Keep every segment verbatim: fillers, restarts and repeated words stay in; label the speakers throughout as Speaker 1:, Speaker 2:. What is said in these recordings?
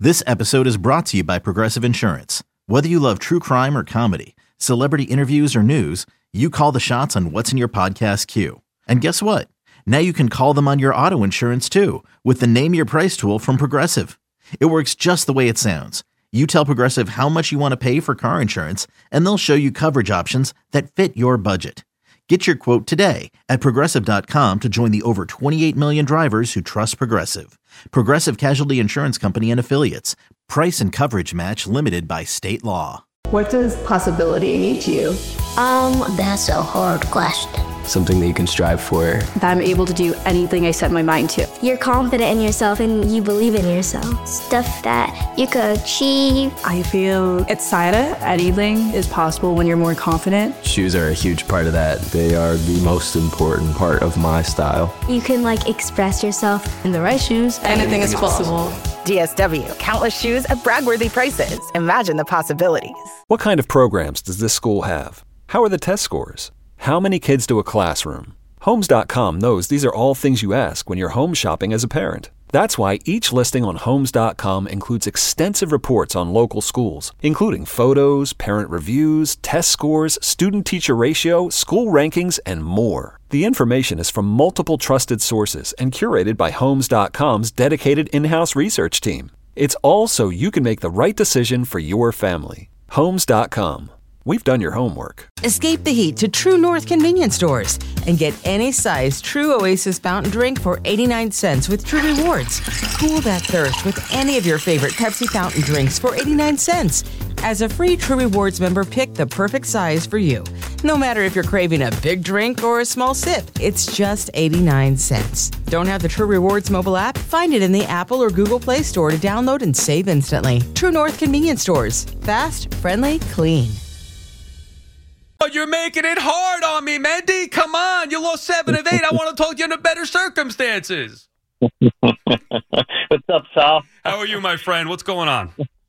Speaker 1: This episode is brought to you by Progressive Insurance. Whether you love true crime or comedy, celebrity interviews or news, you call the shots on what's in your podcast queue. And guess what? Now you can call them on your auto insurance too with the Name Your Price tool from Progressive. It works just the way it sounds. You tell Progressive how much you want to pay for car insurance, and they'll show you coverage options that fit your budget. Get your quote today at Progressive dot com to join the over twenty-eight million drivers who trust Progressive. Progressive Casualty Insurance Company and Affiliates. Price and coverage match limited by state law.
Speaker 2: What does possibility mean to you?
Speaker 3: Um, that's a hard question.
Speaker 4: Something that you can strive for.
Speaker 2: That I'm able to do anything I set my mind to.
Speaker 3: You're confident in yourself and you believe in yourself. Stuff that you could achieve.
Speaker 2: I feel excited. Anything is possible when you're more confident.
Speaker 4: Shoes are a huge part of that.
Speaker 5: They are the most important part of my style.
Speaker 3: You can like express yourself.
Speaker 2: In the right shoes, anything is possible.
Speaker 6: D S W, countless shoes at brag-worthy prices. Imagine the possibilities.
Speaker 7: What kind of programs does this school have? How are the test scores? How many kids do a classroom? Homes dot com knows these are all things you ask when you're home shopping as a parent. That's why each listing on Homes dot com includes extensive reports on local schools, including photos, parent reviews, test scores, student-teacher ratio, school rankings, and more. The information is from multiple trusted sources and curated by Homes dot com's dedicated in-house research team. It's all so you can make the right decision for your family. Homes dot com. We've done your homework.
Speaker 8: Escape the heat to True North convenience stores and get any size True Oasis fountain drink for eighty-nine cents with True Rewards. Cool that thirst with any of your favorite Pepsi fountain drinks for eighty-nine cents. As a free True Rewards member, pick the perfect size for you. No matter if you're craving a big drink or a small sip, it's just eighty-nine cents. Don't have the True Rewards mobile app? Find it in the Apple or Google Play Store to download and save instantly. True North convenience stores. Fast, friendly, clean.
Speaker 9: Oh, you're making it hard on me, Mendy. Come on. You lost seven of eight. I want to talk to you under better circumstances.
Speaker 10: What's up, Sal?
Speaker 9: How are you, my friend? What's going on?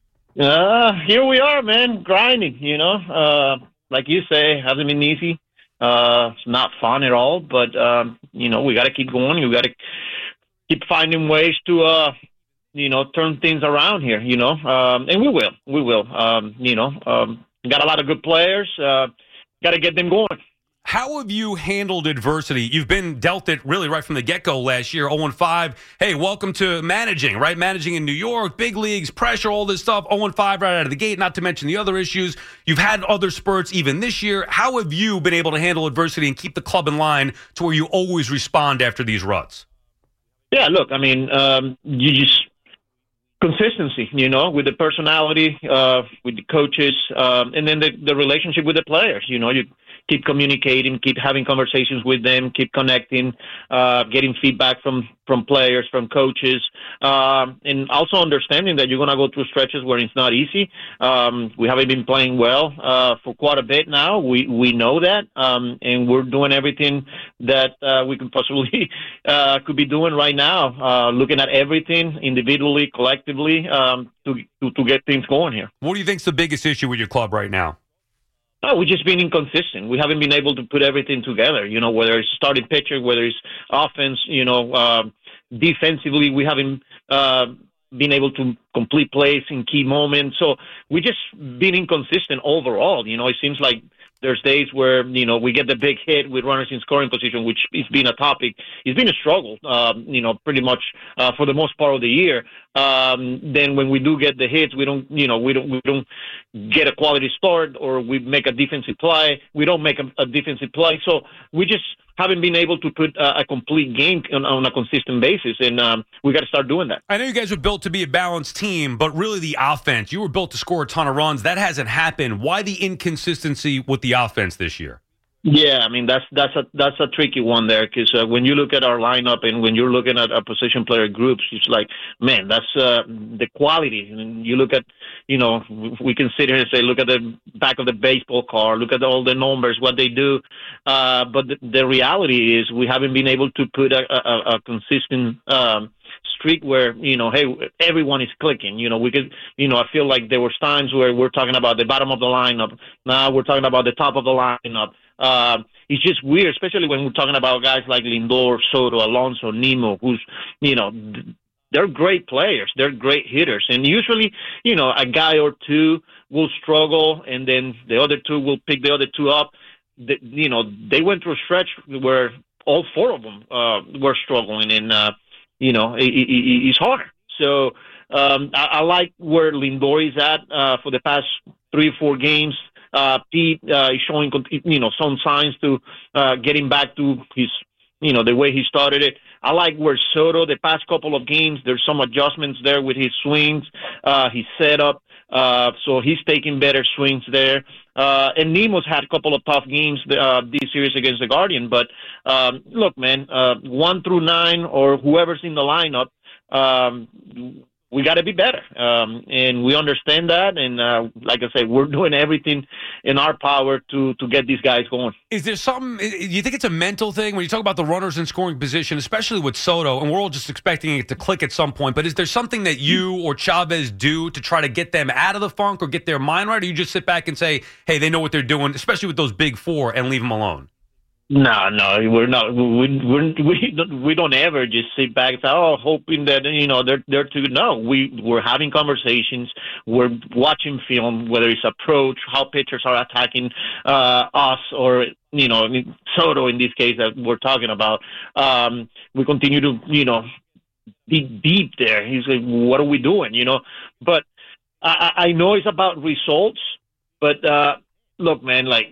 Speaker 10: Uh, here we are, man, grinding, you know. Uh, like you say, hasn't been easy. Uh, it's not fun at all, but, um, you know, we got to keep going. We got to keep finding ways to, uh, you know, turn things around here, you know. Um, and we will. We will. Um, you know, um, got a lot of good players. Uh, got to get them going.
Speaker 9: How have you handled adversity? You've been dealt it really right from the get-go last year, oh and five. Hey, welcome to managing, right? Managing in New York, big leagues, pressure, all this stuff. oh and five right out of the gate, not to mention the other issues. You've had other spurts even this year. How have you been able to handle adversity and keep the club in line to where you always respond after these ruts?
Speaker 10: Yeah, look, I mean, um, you just consistency, you know, with the personality, uh, with the coaches, um, and then the, the relationship with the players. You know, you keep communicating, keep having conversations with them, keep connecting, uh, getting feedback from, from players, from coaches, um, and also understanding that you're going to go through stretches where it's not easy. Um, we haven't been playing well uh, for quite a bit now. We we know that, um, and we're doing everything that uh, we could possibly uh, could be doing right now, uh, looking at everything individually, collectively, um, to, to to get things going here.
Speaker 9: What do you think's the biggest issue with your club right now?
Speaker 10: No, we've just been inconsistent. We haven't been able to put everything together, you know, whether it's starting pitcher, whether it's offense, you know, uh, defensively, we haven't uh, been able to complete plays in key moments. So we just been inconsistent overall. You know, it seems like there's days where, you know, we get the big hit with runners in scoring position, which has been a topic. It's been a struggle, um, you know, pretty much uh, for the most part of the year. Um, then when we do get the hits, we don't, you know, we don't, we don't get a quality start, or we make a defensive play. We don't make a, a defensive play. So we just haven't been able to put a, a complete game on, on a consistent basis, and um, we got to start doing that.
Speaker 9: I know you guys were built to be a balanced team, but really the offense, you were built to score a ton of runs. That hasn't happened. Why the inconsistency with the offense this year?
Speaker 10: Yeah, I mean, that's that's a that's a tricky one there, because uh, when you look at our lineup and when you're looking at our position player groups, it's like, man, that's uh, the quality. And you look at, you know, we can sit here and say, look at the back of the baseball card, look at all the numbers, what they do. Uh, but the, the reality is we haven't been able to put a, a, a consistent um, streak where, you know, hey, everyone is clicking. You know, we could, you know, I feel like there was times where we're talking about the bottom of the lineup. Now we're talking about the top of the lineup. Uh, it's just weird, especially when we're talking about guys like Lindor, Soto, Alonso, Nimmo, who's, you know, they're great players. They're great hitters. And usually, you know, a guy or two will struggle, and then the other two will pick the other two up. The, you know, they went through a stretch where all four of them uh, were struggling, and, uh, you know, it, it, it's harder. So um, I, I like where Lindor is at uh, for the past three or four games. Uh, Pete uh, is showing, you know, some signs to uh, getting back to his, you know, the way he started it. I like where Soto, the past couple of games, there's some adjustments there with his swings, uh, his setup. Uh, so he's taking better swings there. Uh, and Nemo's had a couple of tough games uh, this series against the Guardian. But um, look, man, uh, one through nine or whoever's in the lineup, um, we got to be better. Um, and we understand that. And uh, like I said, we're doing everything in our power to to get these guys going.
Speaker 9: Is there something, do you think it's a mental thing when you talk about the runners in scoring position, especially with Soto, and we're all just expecting it to click at some point, but is there something that you or Chavez do to try to get them out of the funk or get their mind right, or you just sit back and say, hey, they know what they're doing, especially with those big four, and leave them alone?
Speaker 10: No, no, we're not. We we're, we don't, we don't ever just sit back and say, "Oh, hoping that you know they're they're too." No, we we're having conversations. We're watching film, whether it's approach, how pitchers are attacking uh, us, or you know Soto in this case that we're talking about. Um, we continue to you know dig deep there. He's like, "What are we doing?" You know, but I, I know it's about results. But uh, look, man, like.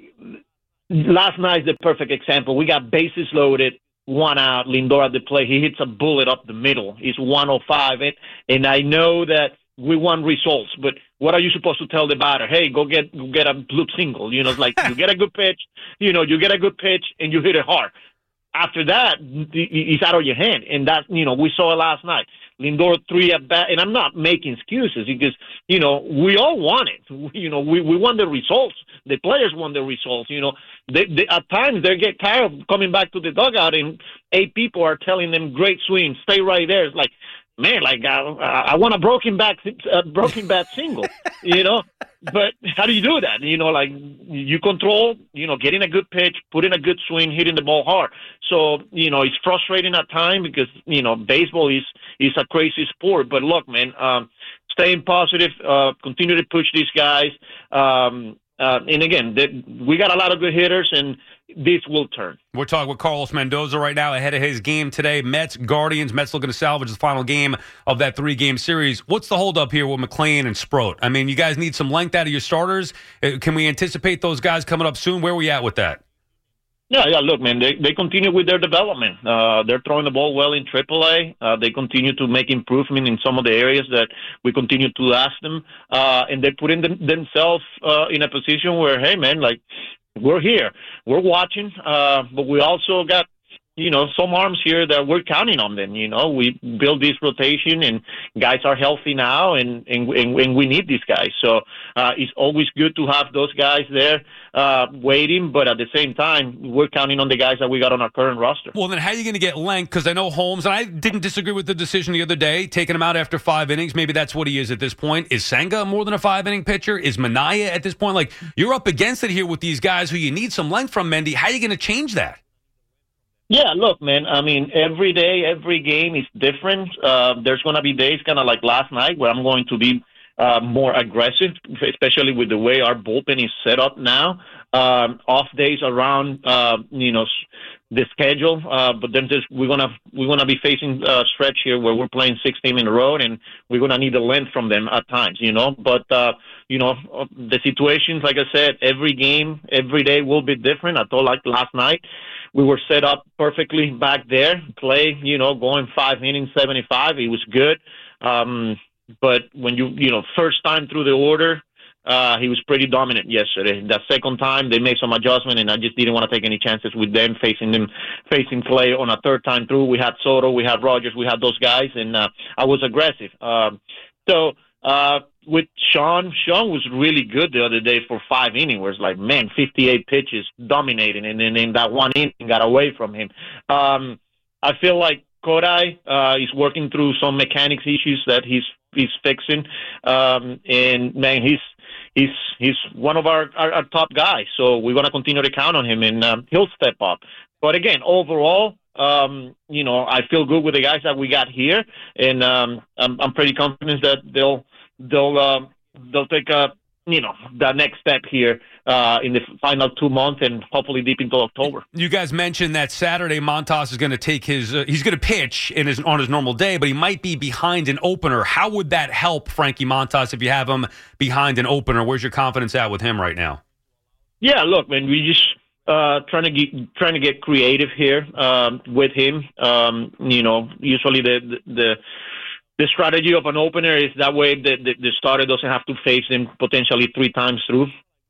Speaker 10: Last night's the perfect example. We got bases loaded, one out, Lindor at the plate. He hits a bullet up the middle. It's one oh five. And, and I know that we want results, but what are you supposed to tell the batter? Hey, go get go get a bloop single. You know, it's like you get a good pitch, you know, you get a good pitch and you hit it hard. After that, it's out of your hand. And that, you know, we saw it last night. Lindor three at bat, and I'm not making excuses because, you know, we all want it. You know, we, we want the results. The players want the results. You know, they, they, at times they get tired of coming back to the dugout and eight people are telling them, great swing, stay right there. It's like, man, like I, I want a broken bat, a broken bat single, you know. But how do you do that? You know, like you control, you know, getting a good pitch, putting a good swing, hitting the ball hard. So, you know, it's frustrating at times because, you know, baseball is, is a crazy sport. But look, man, um, staying positive, uh, continue to push these guys. Um, uh, and again, they, we got a lot of good hitters, and this will turn.
Speaker 9: We're talking with Carlos Mendoza right now ahead of his game today. Mets, Guardians. Mets looking to salvage the final game of that three-game series. What's the holdup here with McClain and Sproat? I mean, you guys need some length out of your starters. Can we anticipate those guys coming up soon? Where are we at with that?
Speaker 10: Yeah, yeah. Look, man, they they continue with their development. Uh, they're throwing the ball well in triple A. Uh, they continue to make improvement in some of the areas that we continue to ask them, uh, and they're putting them, themselves uh, in a position where, hey, man, like we're here, we're watching, uh, but we also got, you know, some arms here that we're counting on them. You know, we build this rotation, and guys are healthy now, and and, and, and we need these guys. So uh, it's always good to have those guys there uh, waiting, but at the same time, we're counting on the guys that we got on our current roster.
Speaker 9: Well, then how are you going to get length? Because I know Holmes, and I didn't disagree with the decision the other day, taking him out after five innings. Maybe that's what he is at this point. Is Senga more than a five-inning pitcher? Is Minaya at this point? Like, you're up against it here with these guys who you need some length from, Mendy. How are you going to change that?
Speaker 10: Yeah, look, man, I mean, every day, every game is different. Uh, there's going to be days kind of like last night where I'm going to be uh, more aggressive, especially with the way our bullpen is set up now. Um, off days around, uh, you know, the schedule. Uh, but then there's, we're going to we're gonna be facing a stretch here where we're playing six teams in a row, and we're going to need the length from them at times, you know. But, uh, you know, the situations, like I said, every game, every day will be different. I thought like last night, we were set up perfectly back there, play, you know, going five innings, seventy-five. It was good. Um, but when you, you know, first time through the order, uh, he was pretty dominant yesterday. The second time, they made some adjustment, and I just didn't want to take any chances with them, facing them, facing Clay on a third time through. We had Soto, we had Rogers, we had those guys, and uh, I was aggressive. Um, so, uh, with Sean, Sean was really good the other day for five innings. Where it's like, man, fifty-eight pitches, dominating, and then in that one inning got away from him. Um, I feel like Kodai uh, is working through some mechanics issues that he's he's fixing, um, and man, he's he's he's one of our, our, our top guys. So we're gonna continue to count on him, and um, he'll step up. But again, overall, Um, you know, I feel good with the guys that we got here, and um, I'm, I'm pretty confident that they'll they'll uh, they'll take a you know the next step here uh, in the final two months and hopefully deep into October.
Speaker 9: You guys mentioned that Saturday Montas is going to take his uh, he's going to pitch in his on his normal day, but he might be behind an opener. How would that help Frankie Montas if you have him behind an opener? Where's your confidence at with him right now?
Speaker 10: Yeah, look, man, we just uh, trying to get trying to get creative here um, with him. Um, you know, usually the the the strategy of an opener is that way the, the, the starter doesn't have to face him potentially three times through.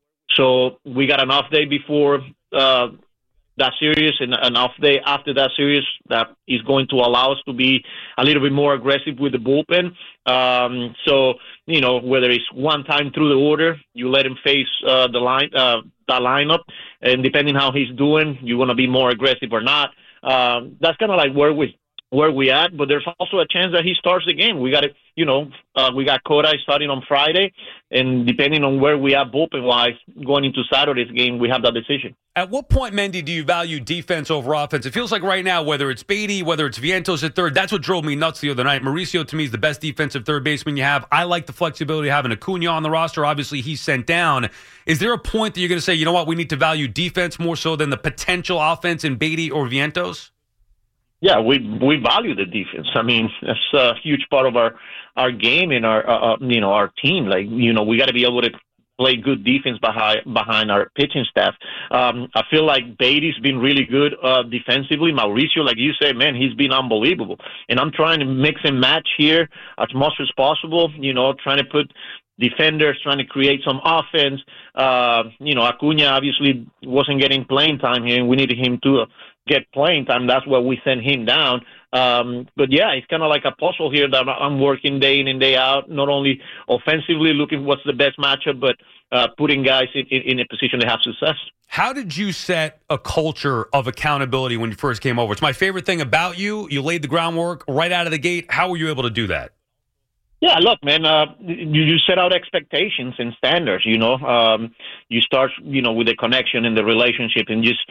Speaker 10: So we got an off day before uh, that series and an off day after that series that is going to allow us to be a little bit more aggressive with the bullpen. Um, so, you know, whether it's one time through the order, you let him face uh, the line, uh, that lineup, and depending how he's doing, you want to be more aggressive or not. Um, that's kind of like where we where we at, but there's also a chance that he starts the game. We got it, you know, uh, we got Kodai starting on Friday, and depending on where we are bullpen-wise going into Saturday's game, we have that decision.
Speaker 9: At what point, Mendy, do you value defense over offense? It feels like right now, whether it's Beatty, whether it's Vientos at third, that's what drove me nuts the other night. Mauricio, to me, is the best defensive third baseman you have. I like the flexibility of having Acuna on the roster. Obviously, he's sent down. Is there a point that you're going to say, you know what, we need to value defense more so than the potential offense in Beatty or Vientos?
Speaker 10: Yeah, we we value the defense. I mean, that's a huge part of our, our game and our uh, you know our team. Like you know, we got to be able to play good defense behind behind our pitching staff. Um, I feel like Beatty's been really good uh, defensively. Mauricio, like you say, man, he's been unbelievable. And I'm trying to mix and match here as much as possible. You know, trying to put defenders, trying to create some offense. Uh, you know, Acuna obviously wasn't getting playing time here, and we needed him to. Uh, get playing time. That's why we sent him down. Um, but, yeah, it's kind of like a puzzle here that I'm working day in and day out, not only offensively looking what's the best matchup, but uh, putting guys in, in, in a position to have success.
Speaker 9: How did you set a culture of accountability when you first came over? It's my favorite thing about you. You laid the groundwork right out of the gate. How were you able to do that?
Speaker 10: Yeah, look, man, uh, you, you set out expectations and standards, you know. Um, you start, you know, with the connection and the relationship and just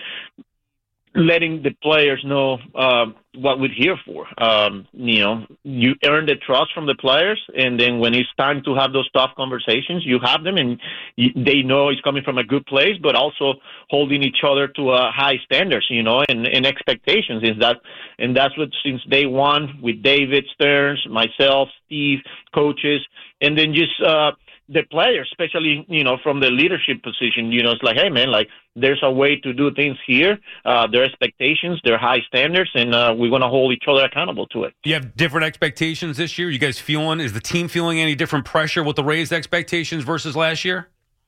Speaker 10: letting the players know uh, what we're here for. Um, you know, you earn the trust from the players, and then when it's time to have those tough conversations, you have them, and you, they know it's coming from a good place, but also holding each other to uh, high standards, you know, and, and expectations. Is that, and that's what since day one with David Stearns, myself, Steve, coaches, and then just uh, the players, especially, you know, from the leadership position, you know, it's like, hey, man, like, there's a way to do things here. Uh, there are expectations, there are high standards, and uh, we're going to hold each other accountable to it.
Speaker 9: You have different expectations this year? You guys feeling, is the team feeling any different pressure with the raised expectations versus last year?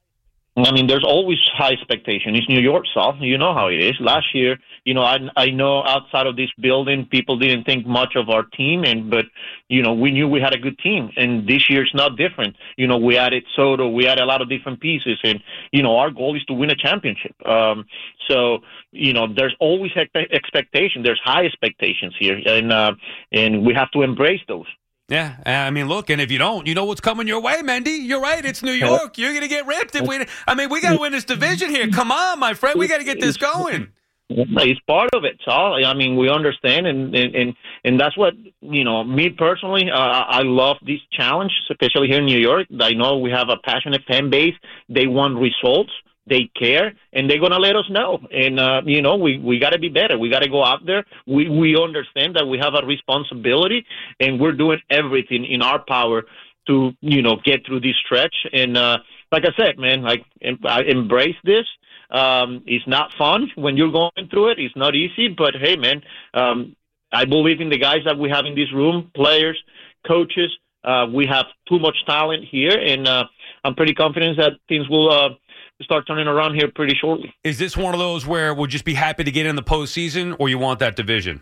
Speaker 10: I mean, there's always high expectation. It's New York, Sal. You know how it is. Last year, you know, I, I know outside of this building, people didn't think much of our team, and but, you know, we knew we had a good team. And this year it's not different. You know, we added Soto, we added a lot of different pieces, and, you know, our goal is to win a championship. Um, so, you know, there's always expectation. There's high expectations here, and uh, and we have to embrace those.
Speaker 9: Yeah, I mean, look, and if you don't, you know what's coming your way, Mendy. You're right. It's New York. You're going to get ripped. If we, I mean, we got to win this division here. Come on, my friend. We got to get this going.
Speaker 10: It's part of it, Saul. I mean, we understand, and and, and, and that's what, you know, me personally, uh, I love this challenge, especially here in New York. I know we have a passionate fan base. They want results. They care, and they're going to let us know. And, uh, you know, we, we got to be better. We got to go out there. We, we understand that we have a responsibility, and we're doing everything in our power to, you know, get through this stretch. And uh, like I said, man, like I embrace this. Um, it's not fun when you're going through it. It's not easy. But, hey, man, um, I believe in the guys that we have in this room, players, coaches. Uh, we have too much talent here, and uh, I'm pretty confident that things will uh, – start turning around here pretty shortly.
Speaker 9: Is this one of those where we'll just be happy to get in the postseason, or you want that division?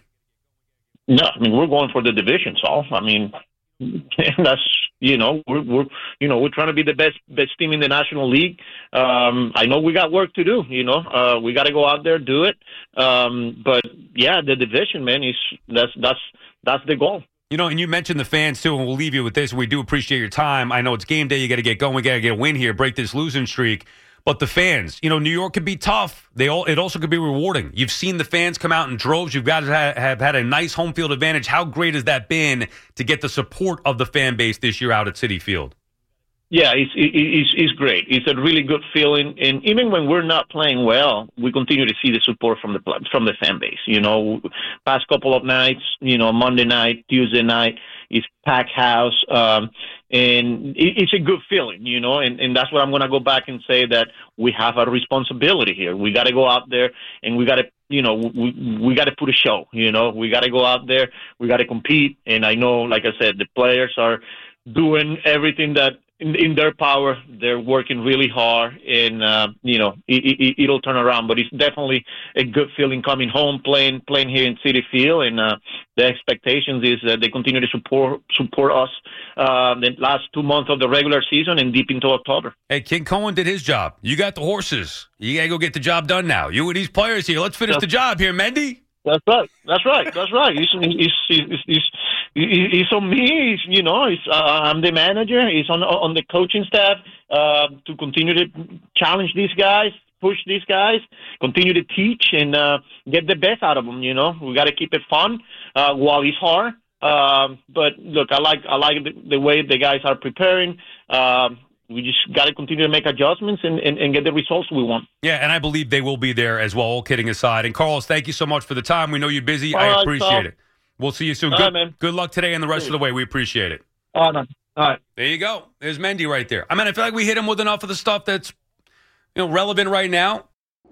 Speaker 10: No, I mean, we're going for the division, Saul. I mean, that's, you know, we're, we're, you know, we're trying to be the best, best team in the National League. Um, I know we got work to do, you know, uh, we got to go out there, do it. Um, but yeah, the division, man, is that's, that's, that's the goal.
Speaker 9: You know, and you mentioned the fans, too, and we'll leave you with this. We do appreciate your time. I know it's game day. You got to get going. We got to get a win here, break this losing streak. But the fans, you know, New York could be tough. They all, it also could be rewarding. You've seen the fans come out in droves. You've got to ha- have had a nice home field advantage. How great has that been to get the support of the fan base this year out at Citi Field?
Speaker 10: Yeah, it's, it's, it's great. It's a really good feeling. And even when we're not playing well, we continue to see the support from the from the fan base. You know, past couple of nights, you know, Monday night, Tuesday night, it's packed house. Um, and it, it's a good feeling, you know, and, and that's what I'm going to go back and say, that we have a responsibility here. We got to go out there and we got to, you know, we, we got to put a show, you know, we got to go out there. We got to compete. And I know, like I said, the players are doing everything that in, in their power. They're working really hard, and uh, you know it, it, it'll turn around. But it's definitely a good feeling coming home, playing playing here in Citi Field, and uh, the expectations is that they continue to support support us uh, the last two months of the regular season and deep into October.
Speaker 9: Hey, King Cohen did his job. You got the horses. You got to go get the job done now. You and these players here. Let's finish
Speaker 10: That's,
Speaker 9: the job here, Mendy.
Speaker 10: That's right. That's right. That's right. He's he's he's, he's, he's on me. He's, you know, he's, uh, I'm the manager. He's on on the coaching staff uh, to continue to challenge these guys, push these guys, continue to teach, and uh, get the best out of them. You know, we got to keep it fun uh, while it's hard. Uh, but look, I like I like the, the way the guys are preparing. Uh, We just got to continue to make adjustments and, and, and get the results we want.
Speaker 9: Yeah, and I believe they will be there as well, all kidding aside. And, Carlos, thank you so much for the time. We know you're busy.
Speaker 10: All
Speaker 9: I
Speaker 10: right,
Speaker 9: appreciate
Speaker 10: Tom.
Speaker 9: it. We'll see you soon.
Speaker 10: All
Speaker 9: Good,
Speaker 10: right, man.
Speaker 9: good luck today and the rest of the way. We appreciate it.
Speaker 10: All right. All right.
Speaker 9: There you go. There's Mendy right there. I mean, I feel like we hit him with enough of the stuff that's, you know, relevant right now.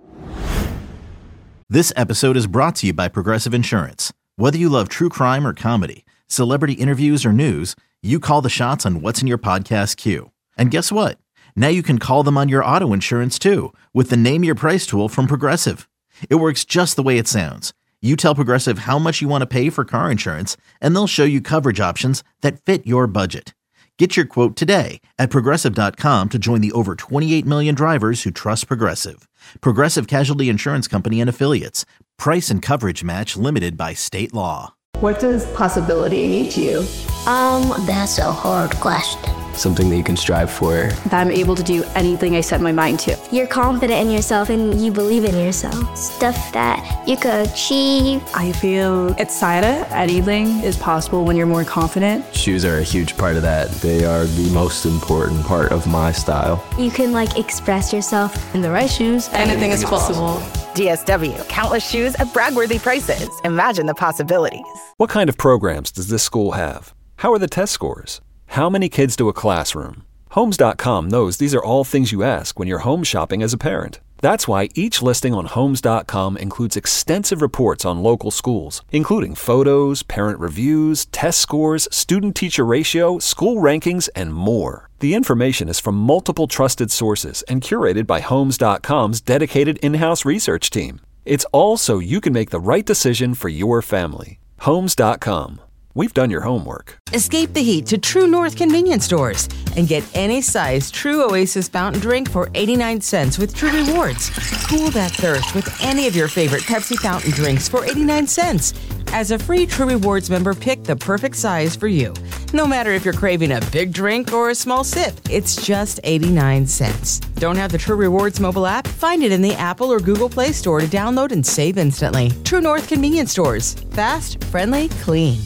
Speaker 1: This episode is brought to you by Progressive Insurance. Whether you love true crime or comedy, celebrity interviews or news, you call the shots on what's in your podcast queue. And guess what? Now you can call them on your auto insurance too with the Name Your Price tool from Progressive. It works just the way it sounds. You tell Progressive how much you want to pay for car insurance, and they'll show you coverage options that fit your budget. Get your quote today at Progressive dot com to join the over twenty-eight million drivers who trust Progressive. Progressive Casualty Insurance Company and Affiliates. Price and coverage match limited by state law.
Speaker 2: What does possibility mean to you?
Speaker 3: Um, that's a hard question.
Speaker 4: Something that you can strive for.
Speaker 2: That I'm able to do anything I set my mind to.
Speaker 3: You're confident in yourself and you believe in yourself. Stuff that you could achieve.
Speaker 2: I feel excited. Anything is possible when you're more confident.
Speaker 4: Shoes are a huge part of that.
Speaker 5: They are the most important part of my style.
Speaker 3: You can like express yourself.
Speaker 2: In the right shoes, anything is possible.
Speaker 6: D S W, countless shoes at brag-worthy prices. Imagine the possibilities.
Speaker 7: What kind of programs does this school have? How are the test scores? How many kids do a classroom? Homes dot com knows these are all things you ask when you're home shopping as a parent. That's why each listing on Homes dot com includes extensive reports on local schools, including photos, parent reviews, test scores, student-teacher ratio, school rankings, and more. The information is from multiple trusted sources and curated by Homes dot com's dedicated in-house research team. It's all so you can make the right decision for your family. Homes dot com. We've done your homework.
Speaker 8: Escape the heat to True North convenience stores and get any size True Oasis fountain drink for eighty-nine cents with True Rewards. Cool that thirst with any of your favorite Pepsi fountain drinks for eighty-nine cents. As a free True Rewards member, pick the perfect size for you. No matter if you're craving a big drink or a small sip, it's just eighty-nine cents. Don't have the True Rewards mobile app? Find it in the Apple or Google Play Store to download and save instantly. True North convenience stores. Fast, friendly, clean.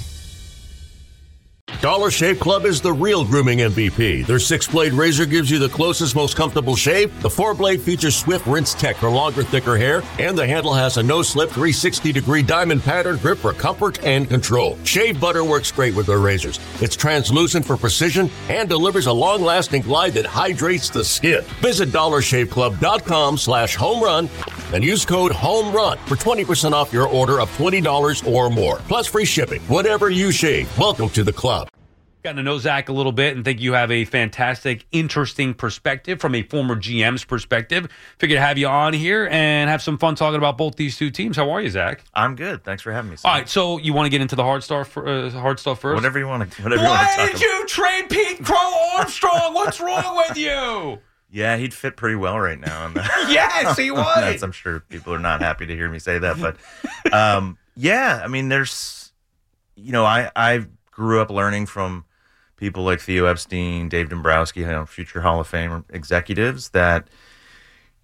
Speaker 11: Dollar Shave Club is the real grooming M V P. Their six-blade razor gives you the closest, most comfortable shave. The four-blade features swift rinse tech for longer, thicker hair, and the handle has a no-slip three hundred sixty degree diamond pattern grip for comfort and control. Shave butter works great with their razors. It's translucent for precision and delivers a long-lasting glide that hydrates the skin. Visit dollar shave club dot com slash home run and use code HOMERUN for twenty percent off your order of twenty dollars or more. Plus free shipping. Whatever you shave, welcome to the club.
Speaker 9: Gotten to know Zach a little bit and think you have a fantastic, interesting perspective from a former G M's perspective. Figured to have you on here and have some fun talking about both these two teams. How are you, Zach?
Speaker 12: I'm good. Thanks for having me.
Speaker 9: All right, so you want to get into the hard stuff, for, uh, hard stuff first?
Speaker 12: Whatever you want to. Whatever you want to talk
Speaker 9: Why
Speaker 12: about.
Speaker 9: did you trade Pete Crow Armstrong? What's wrong with you?
Speaker 12: Yeah, he'd fit pretty well right now. On that.
Speaker 9: Yes, he would.
Speaker 12: That's, I'm sure people are not happy to hear me say that, but um, yeah, I mean, there's, you know, I I grew up learning from people like Theo Epstein, Dave Dombrowski, you know, future Hall of Fame executives, that,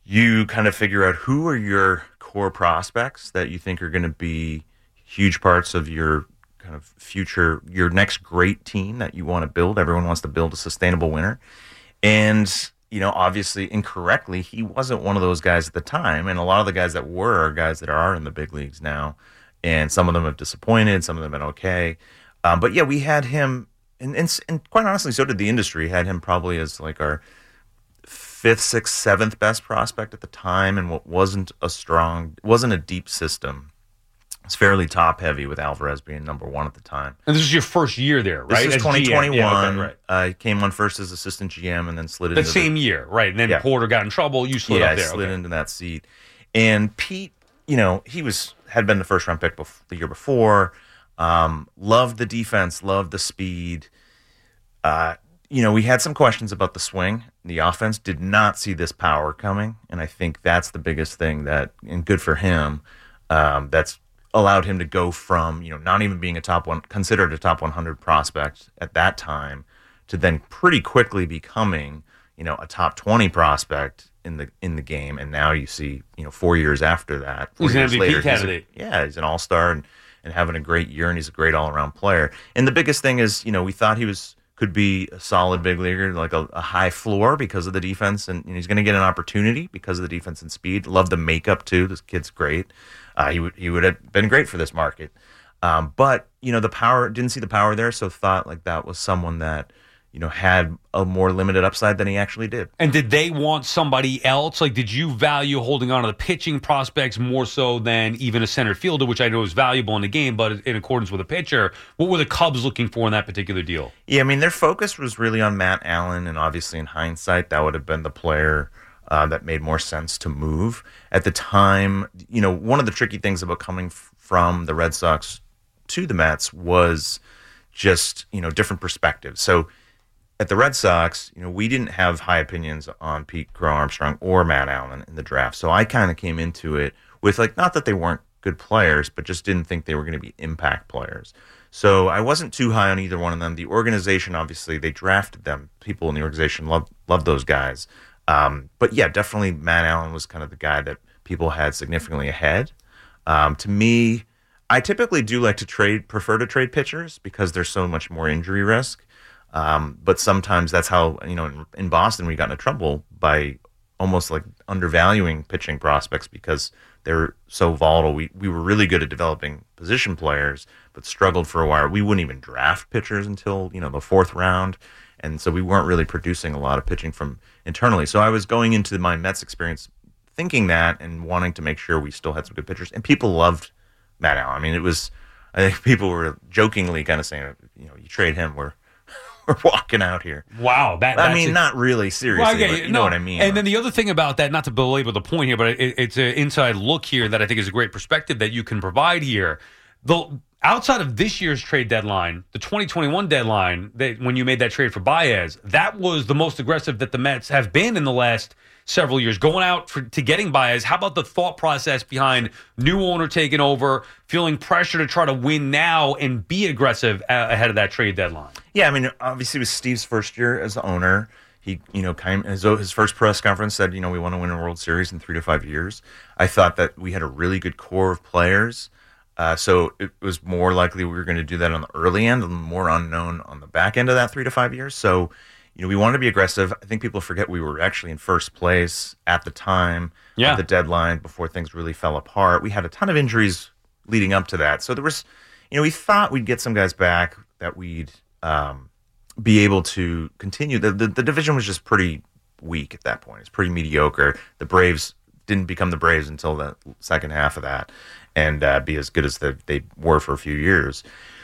Speaker 12: you kind of figure out who are your core prospects that you think are going to be huge parts of your kind of future, your next great team that you want to build. Everyone wants to build a sustainable winner. And, you know, obviously incorrectly, he wasn't one of those guys at the time. And a lot of the guys that were are guys that are in the big leagues now. And some of them have disappointed, some of them have been okay. Um, but yeah, we had him, and, and, and quite honestly, so did the industry, had him probably as like our fifth, sixth, seventh best prospect at the time, and what wasn't a strong, wasn't a deep system. It's fairly top heavy with Alvarez being number one at the time.
Speaker 9: And this is your first year there, right?
Speaker 12: This is twenty twenty-one.
Speaker 9: Yeah, okay, right.
Speaker 12: I uh, came on first as assistant G M and then slid
Speaker 9: that
Speaker 12: into
Speaker 9: same
Speaker 12: the,
Speaker 9: year, right? And then
Speaker 12: yeah.
Speaker 9: Porter got in trouble. You slid
Speaker 12: yeah,
Speaker 9: up there.
Speaker 12: I slid
Speaker 9: okay.
Speaker 12: into that seat. And Pete, you know, he was had been the first round pick bef- the year before. Um, loved the defense, loved the speed. Uh, you know, we had some questions about the swing. The offense did not see this power coming, and I think that's the biggest thing that, and good for him, um, that's allowed him to go from, you know, not even being a top one, considered a top one hundred prospect at that time, to then pretty quickly becoming, you know, a top twenty prospect in the in the game. And now you see, you know, four years after that, four
Speaker 9: he's an
Speaker 12: years
Speaker 9: M V P
Speaker 12: later,
Speaker 9: candidate.
Speaker 12: He's a, yeah, he's an all-star and, and having a great year, and he's a great all-around player. And the biggest thing is, you know, we thought he was could be a solid big leaguer, like a, a high floor because of the defense, and, and he's going to get an opportunity because of the defense and speed. Love the makeup too. This kid's great. Uh, he would he would have been great for this market, um, but you know the power didn't see the power there, so thought like that was someone that you know had a more limited upside than he actually did.
Speaker 9: And did they want somebody else? Like, did you value holding on to the pitching prospects more so than even a center fielder, which I know is valuable in the game, but in accordance with a pitcher? What were the Cubs looking for in that particular deal?
Speaker 12: Yeah, I mean, their focus was really on Matt Allen, and obviously in hindsight, that would have been the player uh, that made more sense to move. At the time, you know, one of the tricky things about coming f- from the Red Sox to the Mets was just, you know, different perspectives. So at the Red Sox, you know, we didn't have high opinions on Pete Crow Armstrong or Matt Allen in the draft. So I kind of came into it with, like, not that they weren't good players, but just didn't think they were going to be impact players. So I wasn't too high on either one of them. The organization, obviously, they drafted them. People in the organization love love those guys. Um, but yeah, definitely Matt Allen was kind of the guy that people had significantly ahead. Um, to me, I typically do like to trade, prefer to trade pitchers because there's so much more injury risk. Um, but sometimes that's how, you know, in, in Boston, we got into trouble by almost like undervaluing pitching prospects because they're so volatile. We, we were really good at developing position players, but struggled for a while. We wouldn't even draft pitchers until, you know, the fourth round. And so we weren't really producing a lot of pitching from internally. So I was going into my Mets experience thinking that and wanting to make sure we still had some good pitchers. And people loved Matt Allen. I mean, it was, I think people were jokingly kind of saying, you know, you trade him, we're, we're walking out here.
Speaker 9: Wow. That,
Speaker 12: I mean, a, not really seriously, well, but you no, know what I mean.
Speaker 9: And then the other thing about that, not to belabor the point here, but it, it's an inside look here that I think is a great perspective that you can provide here. The outside of this year's trade deadline, the twenty twenty-one deadline, that when you made that trade for Baez, that was the most aggressive that the Mets have been in the last several years, going out for, to getting Baez. How about the thought process behind new owner taking over, feeling pressure to try to win now and be aggressive a- ahead of that trade deadline?
Speaker 12: Yeah, I mean, obviously it was Steve's first year as the owner. He, you know, kind of, his, his first press conference said, you know, we want to win a World Series in three to five years. I thought that we had a really good core of players. Uh, so it was more likely we were going to do that on the early end and more unknown on the back end of that three to five years. So, you know, we wanted to be aggressive. I think people forget we were actually in first place at the time
Speaker 9: yeah.
Speaker 12: of the deadline before things really fell apart. We had a ton of injuries leading up to that. So there was, you know, we thought we'd get some guys back that we'd um, be able to continue. The, the the division was just pretty weak at that point. It's pretty mediocre. The Braves didn't become the Braves until the second half of that and uh, be as good as the, they were for a few years.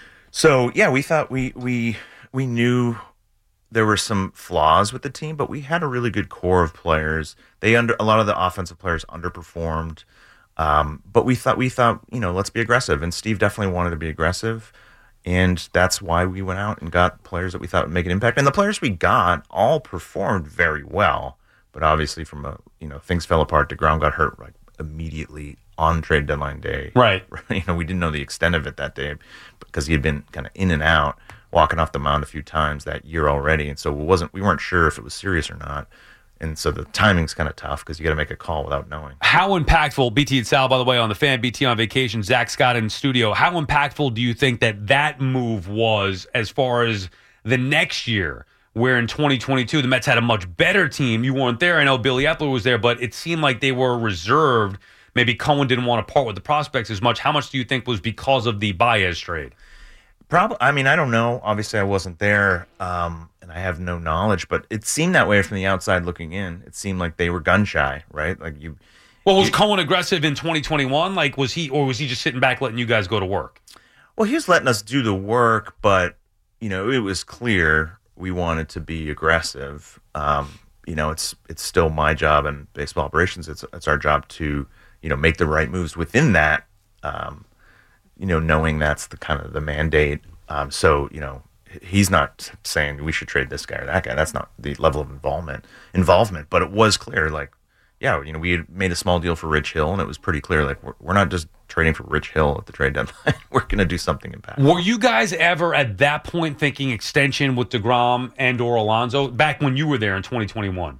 Speaker 12: So, yeah, we thought we we we knew there were some flaws with the team, but we had a really good core of players. They under a lot of the offensive players underperformed, um, but we thought we thought you know let's be aggressive, and Steve definitely wanted to be aggressive, and that's why we went out and got players that we thought would make an impact. And the players we got all performed very well, but obviously from a you know things fell apart. DeGrom got hurt like immediately on trade deadline day.
Speaker 9: Right.
Speaker 12: You know we didn't know the extent of it that day because he had been kind of in and out, walking off the mound a few times that year already, and so it wasn't we weren't sure if it was serious or not. And so the timing's kind of tough because you got to make a call without knowing.
Speaker 9: How impactful, B T and Sal, by the way, on the fan, B T on vacation, Zach Scott in studio, how impactful do you think that that move was as far as the next year, where in twenty twenty-two the Mets had a much better team? You weren't there. I know Billy Epler was there, but it seemed like they were reserved. Maybe Cohen didn't want to part with the prospects as much. How much do you think was because of the Baez trade?
Speaker 12: Probably. I mean, I don't know. Obviously, I wasn't there, um, and I have no knowledge. But it seemed that way from the outside looking in. It seemed like they were gun shy, right? Like you.
Speaker 9: Well, was
Speaker 12: you,
Speaker 9: Cohen aggressive in twenty twenty-one? Like, was he, or was he just sitting back letting you guys go to work?
Speaker 12: Well, he was letting us do the work, but you know, it was clear we wanted to be aggressive. Um, you know, it's it's still my job in baseball operations. It's it's our job to you know make the right moves within that. Um, you know, knowing that's the kind of the mandate. Um, so, you know, he's not saying we should trade this guy or that guy. That's not the level of involvement, involvement. But it was clear, like, yeah, you know, we had made a small deal for Rich Hill, and it was pretty clear, like, we're, we're not just trading for Rich Hill at the trade deadline. We're going to do something impactful.
Speaker 9: Were you guys ever at that point thinking extension with DeGrom and or Alonso back when you were there in twenty twenty-one?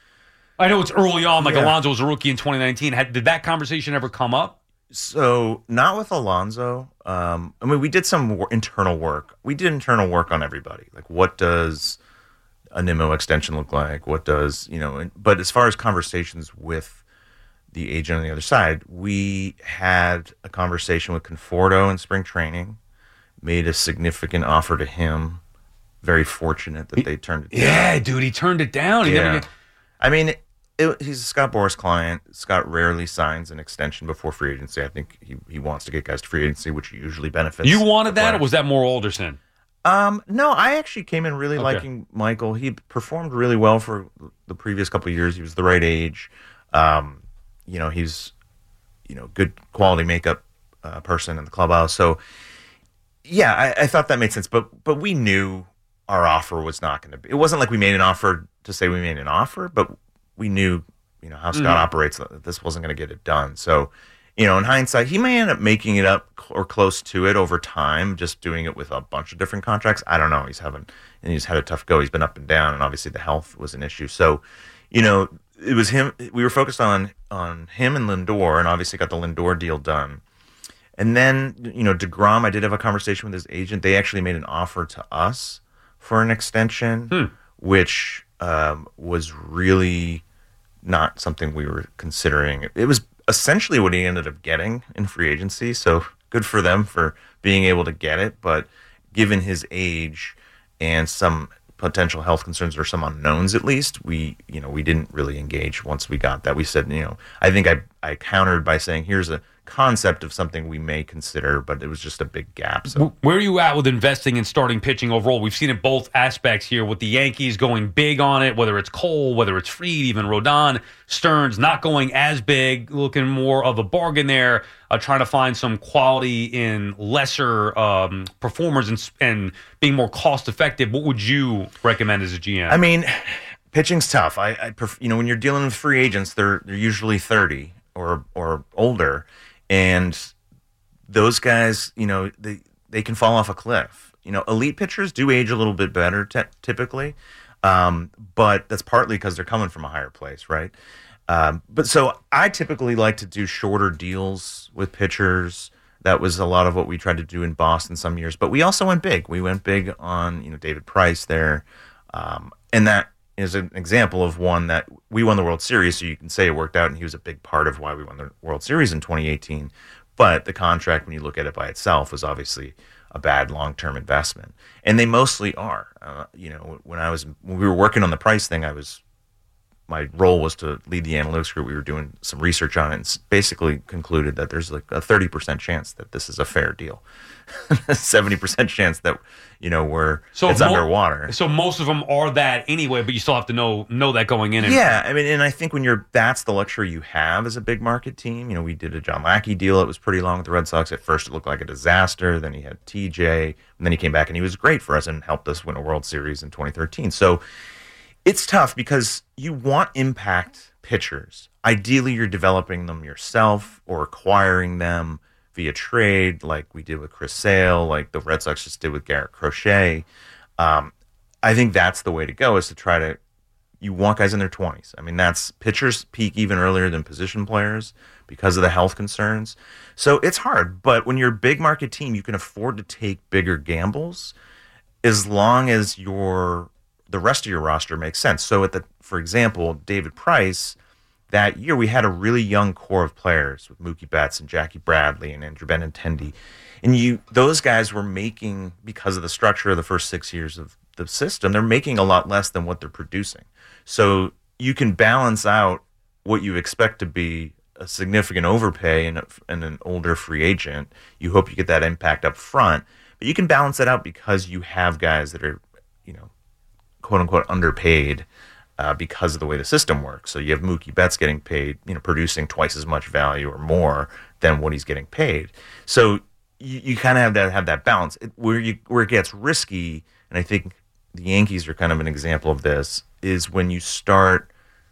Speaker 9: I know it's early on, like yeah. Alonso was a rookie in twenty nineteen. Had, did that conversation ever come up?
Speaker 12: So not with Alonso. Um, I mean, we did some wor- internal work. We did internal work on everybody. Like, what does a Nimmo extension look like? What does, you know, and, but as far as conversations with the agent on the other side, we had a conversation with Conforto in spring training, made a significant offer to him. Very fortunate that they turned it down.
Speaker 9: Yeah, dude, he turned it down. He
Speaker 12: yeah.
Speaker 9: never get...
Speaker 12: I mean, It, he's a Scott Boras client. Scott rarely signs an extension before free agency. I think he, he wants to get guys to free agency, which usually benefits.
Speaker 9: You wanted that, or was that more Alderson?
Speaker 12: Um, no, I actually came in really
Speaker 9: okay.
Speaker 12: liking Michael. He performed really well for the previous couple of years. He was the right age. Um, you know, he's you know good quality makeup uh, person in the clubhouse. So yeah, I, I thought that made sense. But but we knew our offer was not going to be. It wasn't like we made an offer to say we made an offer, but we knew, you know, how Scott mm-hmm. operates. This wasn't going to get it done. So, you know, in hindsight, he may end up making it up or close to it over time, just doing it with a bunch of different contracts. I don't know. He's having, and he's had a tough go. He's been up and down, and obviously the health was an issue. So, you know, it was him. We were focused on on him and Lindor, and obviously got the Lindor deal done. And then, you know, DeGrom, I did have a conversation with his agent. They actually made an offer to us for an extension,
Speaker 9: hmm.
Speaker 12: which um, was really not something we were considering. It was essentially what he ended up getting in free agency, so good for them for being able to get it. But given his age and some potential health concerns or some unknowns, at least, we, you know, we didn't really engage once we got that. We said, you know, I think I I countered by saying, here's a concept of something we may consider, but it was just a big gap. So
Speaker 9: where are you at with investing in starting pitching overall? We've seen it both aspects here with the Yankees going big on it, whether it's Cole, whether it's Fried, even Rodon. Stearns not going as big, looking more of a bargain there, uh, trying to find some quality in lesser um, performers and, and being more cost effective. What would you recommend as a G M?
Speaker 12: I mean, pitching's tough. I, I pref- you know, when you're dealing with free agents, they're they're usually thirty or or older. And those guys, you know, they, they can fall off a cliff. You know, elite pitchers do age a little bit better t- typically, um, but that's partly because they're coming from a higher place, right? Um, but so I typically like to do shorter deals with pitchers. That was a lot of what we tried to do in Boston some years. But we also went big. We went big on, you know, David Price there. Um, and that is an example of one that we won the World Series, so you can say it worked out, and he was a big part of why we won the World Series in twenty eighteen. But the contract, when you look at it by itself, was obviously a bad long-term investment, and they mostly are. Uh, you know, when I was when we were working on the Price thing, I was my role was to lead the analytics group. We were doing some research on it, and basically concluded that there's like a thirty percent chance that this is a fair deal, seventy percent chance that, you know, we're so it's mo- underwater.
Speaker 9: So most of them are that anyway, but you still have to know know that going in. And-
Speaker 12: yeah, I mean, and I think when you're that's the luxury you have as a big market team. You know, we did a John Lackey deal. It was pretty long with the Red Sox. At first, it looked like a disaster. Then he had T J, and then he came back and he was great for us and helped us win a World Series in twenty thirteen. So it's tough because you want impact pitchers. Ideally, you're developing them yourself or acquiring them via trade, like we did with Chris Sale, like the Red Sox just did with Garrett Crochet. Um, I think that's the way to go, is to try to you want guys in their twenties. I mean, that's pitchers peak even earlier than position players because of the health concerns. So it's hard. But when you're a big market team, you can afford to take bigger gambles as long as your the rest of your roster makes sense. So at the, for example, David Price, that year we had a really young core of players with Mookie Betts and Jackie Bradley and Andrew Benintendi. And you those guys were making, because of the structure of the first six years of the system, they're making a lot less than what they're producing. So you can balance out what you expect to be a significant overpay in, a, in an older free agent. You hope you get that impact up front, but you can balance that out because you have guys that are, you know, quote unquote underpaid uh, because of the way the system works. So you have Mookie Betts getting paid, you know, producing twice as much value or more than what he's getting paid. So you, you kind of have that have that balance. It, where you where it gets risky, and I think the Yankees are kind of an example of this, is when you start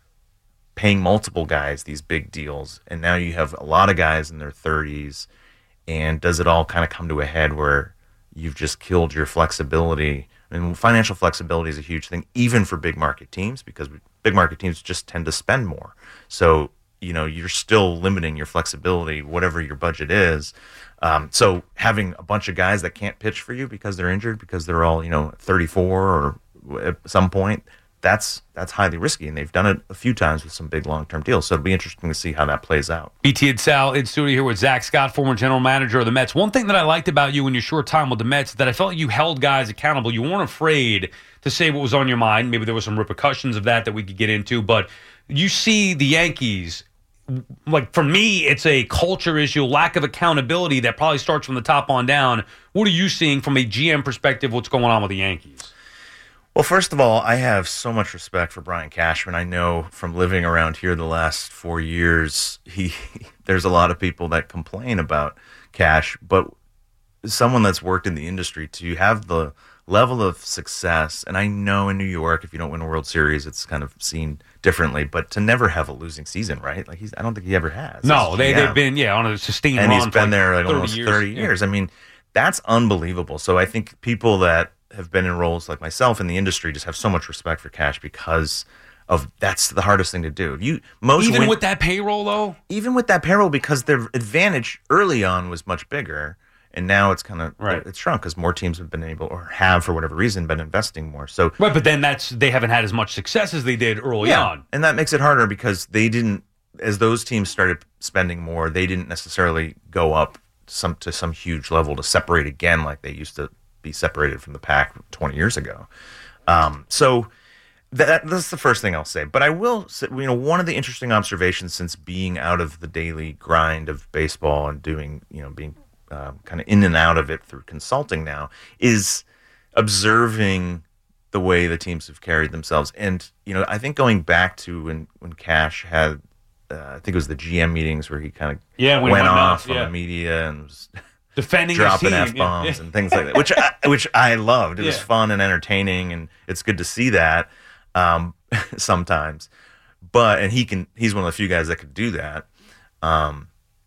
Speaker 12: paying multiple guys these big deals, and now you have a lot of guys in their thirties, and does it all kind of come to a head where you've just killed your flexibility? And financial flexibility is a huge thing, even for big market teams, because big market teams just tend to spend more. So, you know, you're still limiting your flexibility, whatever your budget is. Um, so having a bunch of guys that can't pitch for you because they're injured, because they're all, you know, thirty-four or at some point, that's that's highly risky, and they've done it a few times with some big long-term deals. So it'll be interesting to see how that plays out.
Speaker 9: B T and Sal in studio here with Zach Scott, former general manager of the Mets. One thing that I liked about you in your short time with the Mets is that I felt like you held guys accountable. You weren't afraid to say what was on your mind. Maybe there were some repercussions of that that we could get into, but you see the Yankees, like for me, it's a culture issue, lack of accountability that probably starts from the top on down. What are you seeing from a G M perspective? What's going on with the Yankees?
Speaker 12: Well, first of all, I have so much respect for Brian Cashman. I know from living around here the last four years, he there's a lot of people that complain about Cash, but someone that's worked in the industry, to have the level of success, and I know in New York, if you don't win a World Series, it's kind of seen differently, but to never have a losing season, right? Like he's, I don't think he ever has.
Speaker 9: No, they, they've been, yeah, on a sustained
Speaker 12: and
Speaker 9: run.
Speaker 12: And he's been
Speaker 9: like
Speaker 12: there like
Speaker 9: thirty
Speaker 12: almost
Speaker 9: years.
Speaker 12: thirty
Speaker 9: Yeah.
Speaker 12: years. I mean, that's unbelievable. So I think people that have been in roles like myself in the industry just have so much respect for Cash, because of that's the hardest thing to do. You most
Speaker 9: Even
Speaker 12: win,
Speaker 9: with that payroll, though?
Speaker 12: even with that payroll, because their advantage early on was much bigger, and now it's kind of
Speaker 9: Right.
Speaker 12: it's shrunk because more teams have been able, or have for whatever reason, been investing more. So
Speaker 9: Right, but then that's they haven't had as much success as they did early
Speaker 12: yeah,
Speaker 9: on.
Speaker 12: and that makes it harder because they didn't, as those teams started spending more, they didn't necessarily go up some to some huge level to separate again like they used to be separated from the pack twenty years ago. Um, so that that's the first thing I'll say. But I will say, you know, one of the interesting observations since being out of the daily grind of baseball and doing, you know, being um, kind of in and out of it through consulting now, is observing the way the teams have carried themselves. And, you know, I think going back to when, when Cash had, uh, I think it was the G M meetings where he kind of
Speaker 9: Yeah, when he
Speaker 12: went
Speaker 9: went
Speaker 12: off
Speaker 9: nuts,
Speaker 12: on
Speaker 9: yeah.
Speaker 12: the media and was
Speaker 9: Defending
Speaker 12: dropping
Speaker 9: his team.
Speaker 12: F-bombs
Speaker 9: yeah.
Speaker 12: and things like that, which I, which I loved. It was
Speaker 9: Yeah.
Speaker 12: fun and entertaining, and it's good to see that um, sometimes. But and he can he's one of the few guys that could do that. Um,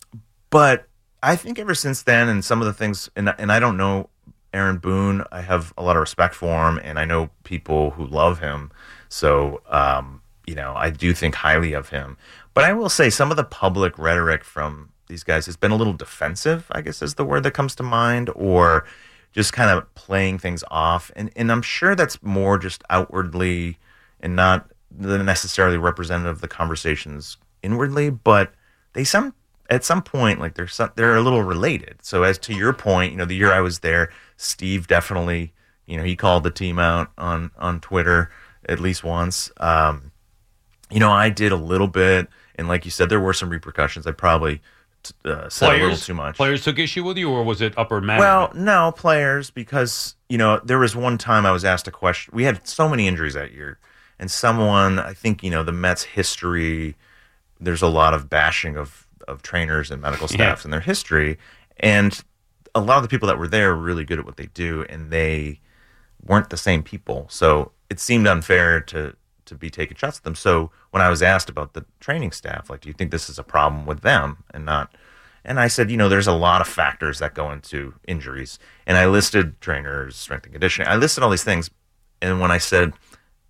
Speaker 12: but I think ever since then, and some of the things, and and I don't know Aaron Boone. I have a lot of respect for him, and I know people who love him. So um, you know, I do think highly of him. But I will say some of the public rhetoric from these guys has been a little defensive, I guess is the word that comes to mind, or just kind of playing things off. And and I'm sure that's more just outwardly and not necessarily representative of the conversations inwardly, but they some at some point, like they're some, they're a little related. So as to your point, you know, the year I was there, Steve definitely, you know, he called the team out on, on Twitter at least once. Um, you know, I did a little bit, and like you said, there were some repercussions. I probably uh, said
Speaker 9: Players,
Speaker 12: a little too much.
Speaker 9: Players took issue with you, or was it upper management?
Speaker 12: Well, no, players, because, you know, there was one time I was asked a question. We had so many injuries that year, and someone, I think, you know, the Mets history, there's a lot of bashing of, of trainers and medical staffs
Speaker 9: Yeah.
Speaker 12: and their history, and a lot of the people that were there were really good at what they do, and they weren't the same people. So it seemed unfair to to be taking shots at them. So when I was asked about the training staff, like, do you think this is a problem with them and not? And I said, you know, there's a lot of factors that go into injuries. And I listed trainers, strength and conditioning. I listed all these things. And when I said,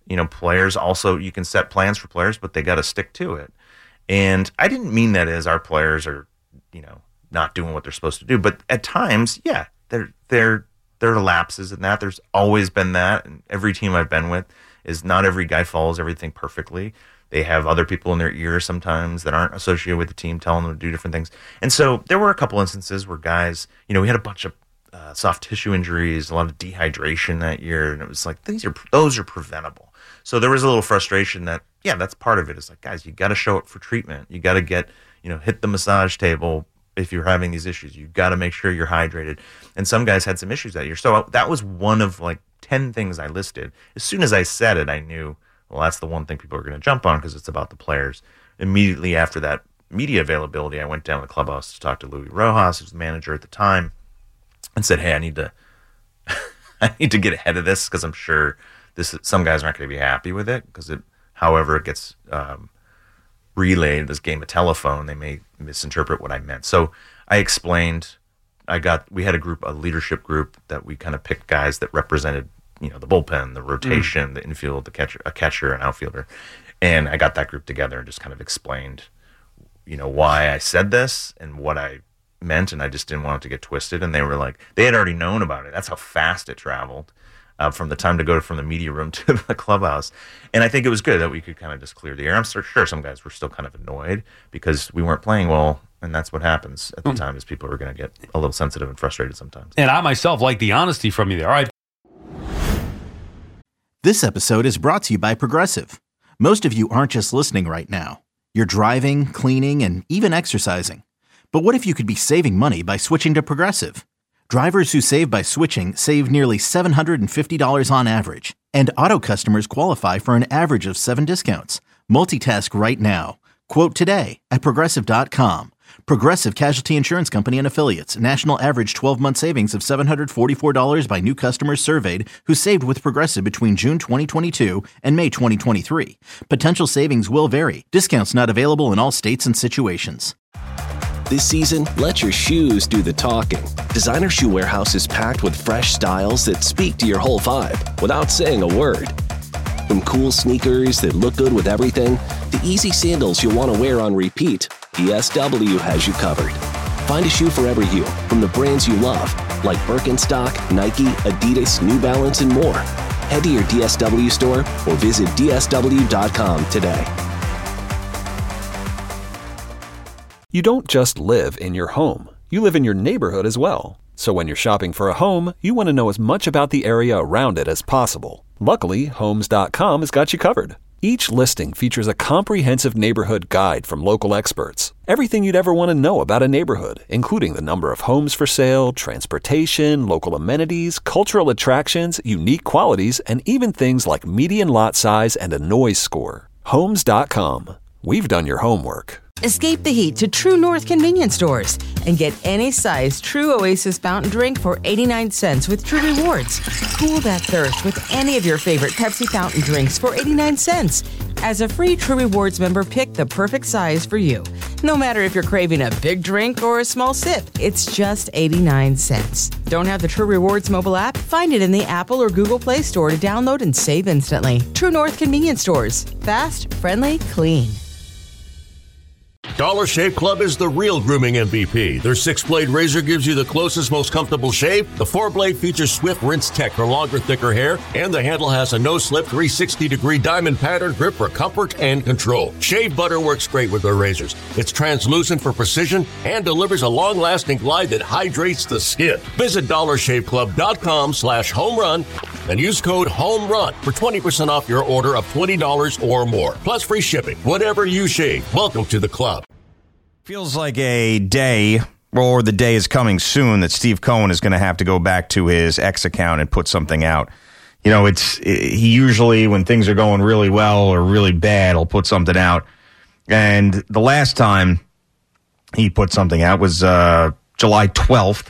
Speaker 12: You know, players also, you can set plans for players, but they got to stick to it. And I didn't mean that as our players are, you know, not doing what they're supposed to do. But at times, yeah, there there there are lapses in that. There's always been that. And every team I've been with is not every guy follows everything perfectly. They have other people in their ear sometimes that aren't associated with the team telling them to do different things. And so there were a couple instances where guys, you know, we had a bunch of uh, soft tissue injuries, a lot of dehydration that year. And it was like, these are those are preventable. So there was a little frustration that, yeah, that's part of it. It's like, guys, you got to show up for treatment. You got to get, you know, hit the massage table if you're having these issues. You got to make sure you're hydrated. And some guys had some issues that year. So that was one of like ten things I listed. As soon as I said it, I knew, well, that's the one thing people are going to jump on because it's about the players. Immediately after that media availability, I went down to the clubhouse to talk to Louis Rojas, who was the manager at the time, and said, hey, I need to I need to get ahead of this because I'm sure this some guys aren't going to be happy with it because it, however it gets um, relayed, this game of telephone, they may misinterpret what I meant. So I explained, I got, we had a group, a leadership group that we kind of picked guys that represented, you know, the bullpen, the rotation, mm. the infield, the catcher, a catcher, an outfielder. And I got that group together and just kind of explained, you know, why I said this and what I meant. And I just didn't want it to get twisted. And they were like, they had already known about it. That's how fast it traveled uh, from the time to go from the media room to the clubhouse. And I think it was good that we could kind of just clear the air. I'm sure some guys were still kind of annoyed because we weren't playing well. And that's what happens at the mm. time is people are going to get a little sensitive and frustrated sometimes.
Speaker 9: And I myself like the honesty from you there. All right.
Speaker 1: This episode is brought to you by Progressive. Most of you aren't just listening right now. You're driving, cleaning, and even exercising. But what if you could be saving money by switching to Progressive? Drivers who save by switching save nearly seven hundred fifty dollars on average. And auto customers qualify for an average of seven discounts. Multitask right now. Quote today at Progressive dot com. Progressive Casualty Insurance Company and Affiliates. National average twelve-month savings of seven hundred forty-four dollars by new customers surveyed who saved with Progressive between June twenty twenty-two and May twenty twenty-three. Potential savings will vary. Discounts not available in all states and situations.
Speaker 13: This season, let your shoes do the talking. Designer Shoe Warehouse is packed with fresh styles that speak to your whole vibe without saying a word. From cool sneakers that look good with everything, to easy sandals you'll want to wear on repeat, D S W has you covered. Find a shoe for every you, from the brands you love, like Birkenstock, Nike, Adidas, New Balance, and more. Head to your D S W store or visit D S W dot com today.
Speaker 7: You don't just live in your home. You live in your neighborhood as well. So when you're shopping for a home, you want to know as much about the area around it as possible. Luckily, Homes dot com has got you covered. Each listing features a comprehensive neighborhood guide from local experts. Everything you'd ever want to know about a neighborhood, including the number of homes for sale, transportation, local amenities, cultural attractions, unique qualities, and even things like median lot size and a noise score. Homes dot com. We've done your homework.
Speaker 8: Escape the heat to True North convenience stores and get any size True Oasis fountain drink for eighty-nine cents with True Rewards. Cool that thirst with any of your favorite Pepsi fountain drinks for eighty-nine cents. As a free True Rewards member, pick the perfect size for you. No matter if you're craving a big drink or a small sip, it's just eighty-nine cents. Don't have the True Rewards mobile app? Find it in the Apple or Google Play Store to download and save instantly. True North convenience stores. Fast, friendly, clean.
Speaker 11: Dollar Shave Club is the real grooming M V P. Their six-blade razor gives you the closest, most comfortable shave. The four-blade features Swift Rinse Tech for longer, thicker hair, and the handle has a no-slip three hundred sixty degree diamond pattern grip for comfort and control. Shave butter works great with their razors. It's translucent for precision and delivers a long-lasting glide that hydrates the skin. Visit dollar shave club dot com slash home run and use code HOMERUN for twenty percent off your order of twenty dollars or more, plus free shipping. Whatever you shave, welcome to the club.
Speaker 14: Feels like a day, or the day is coming soon, that Steve Cohen is going to have to go back to his X account and put something out. You know, it's he usually, when things are going really well or really bad, he'll put something out. And the last time he put something out was uh, July twelfth.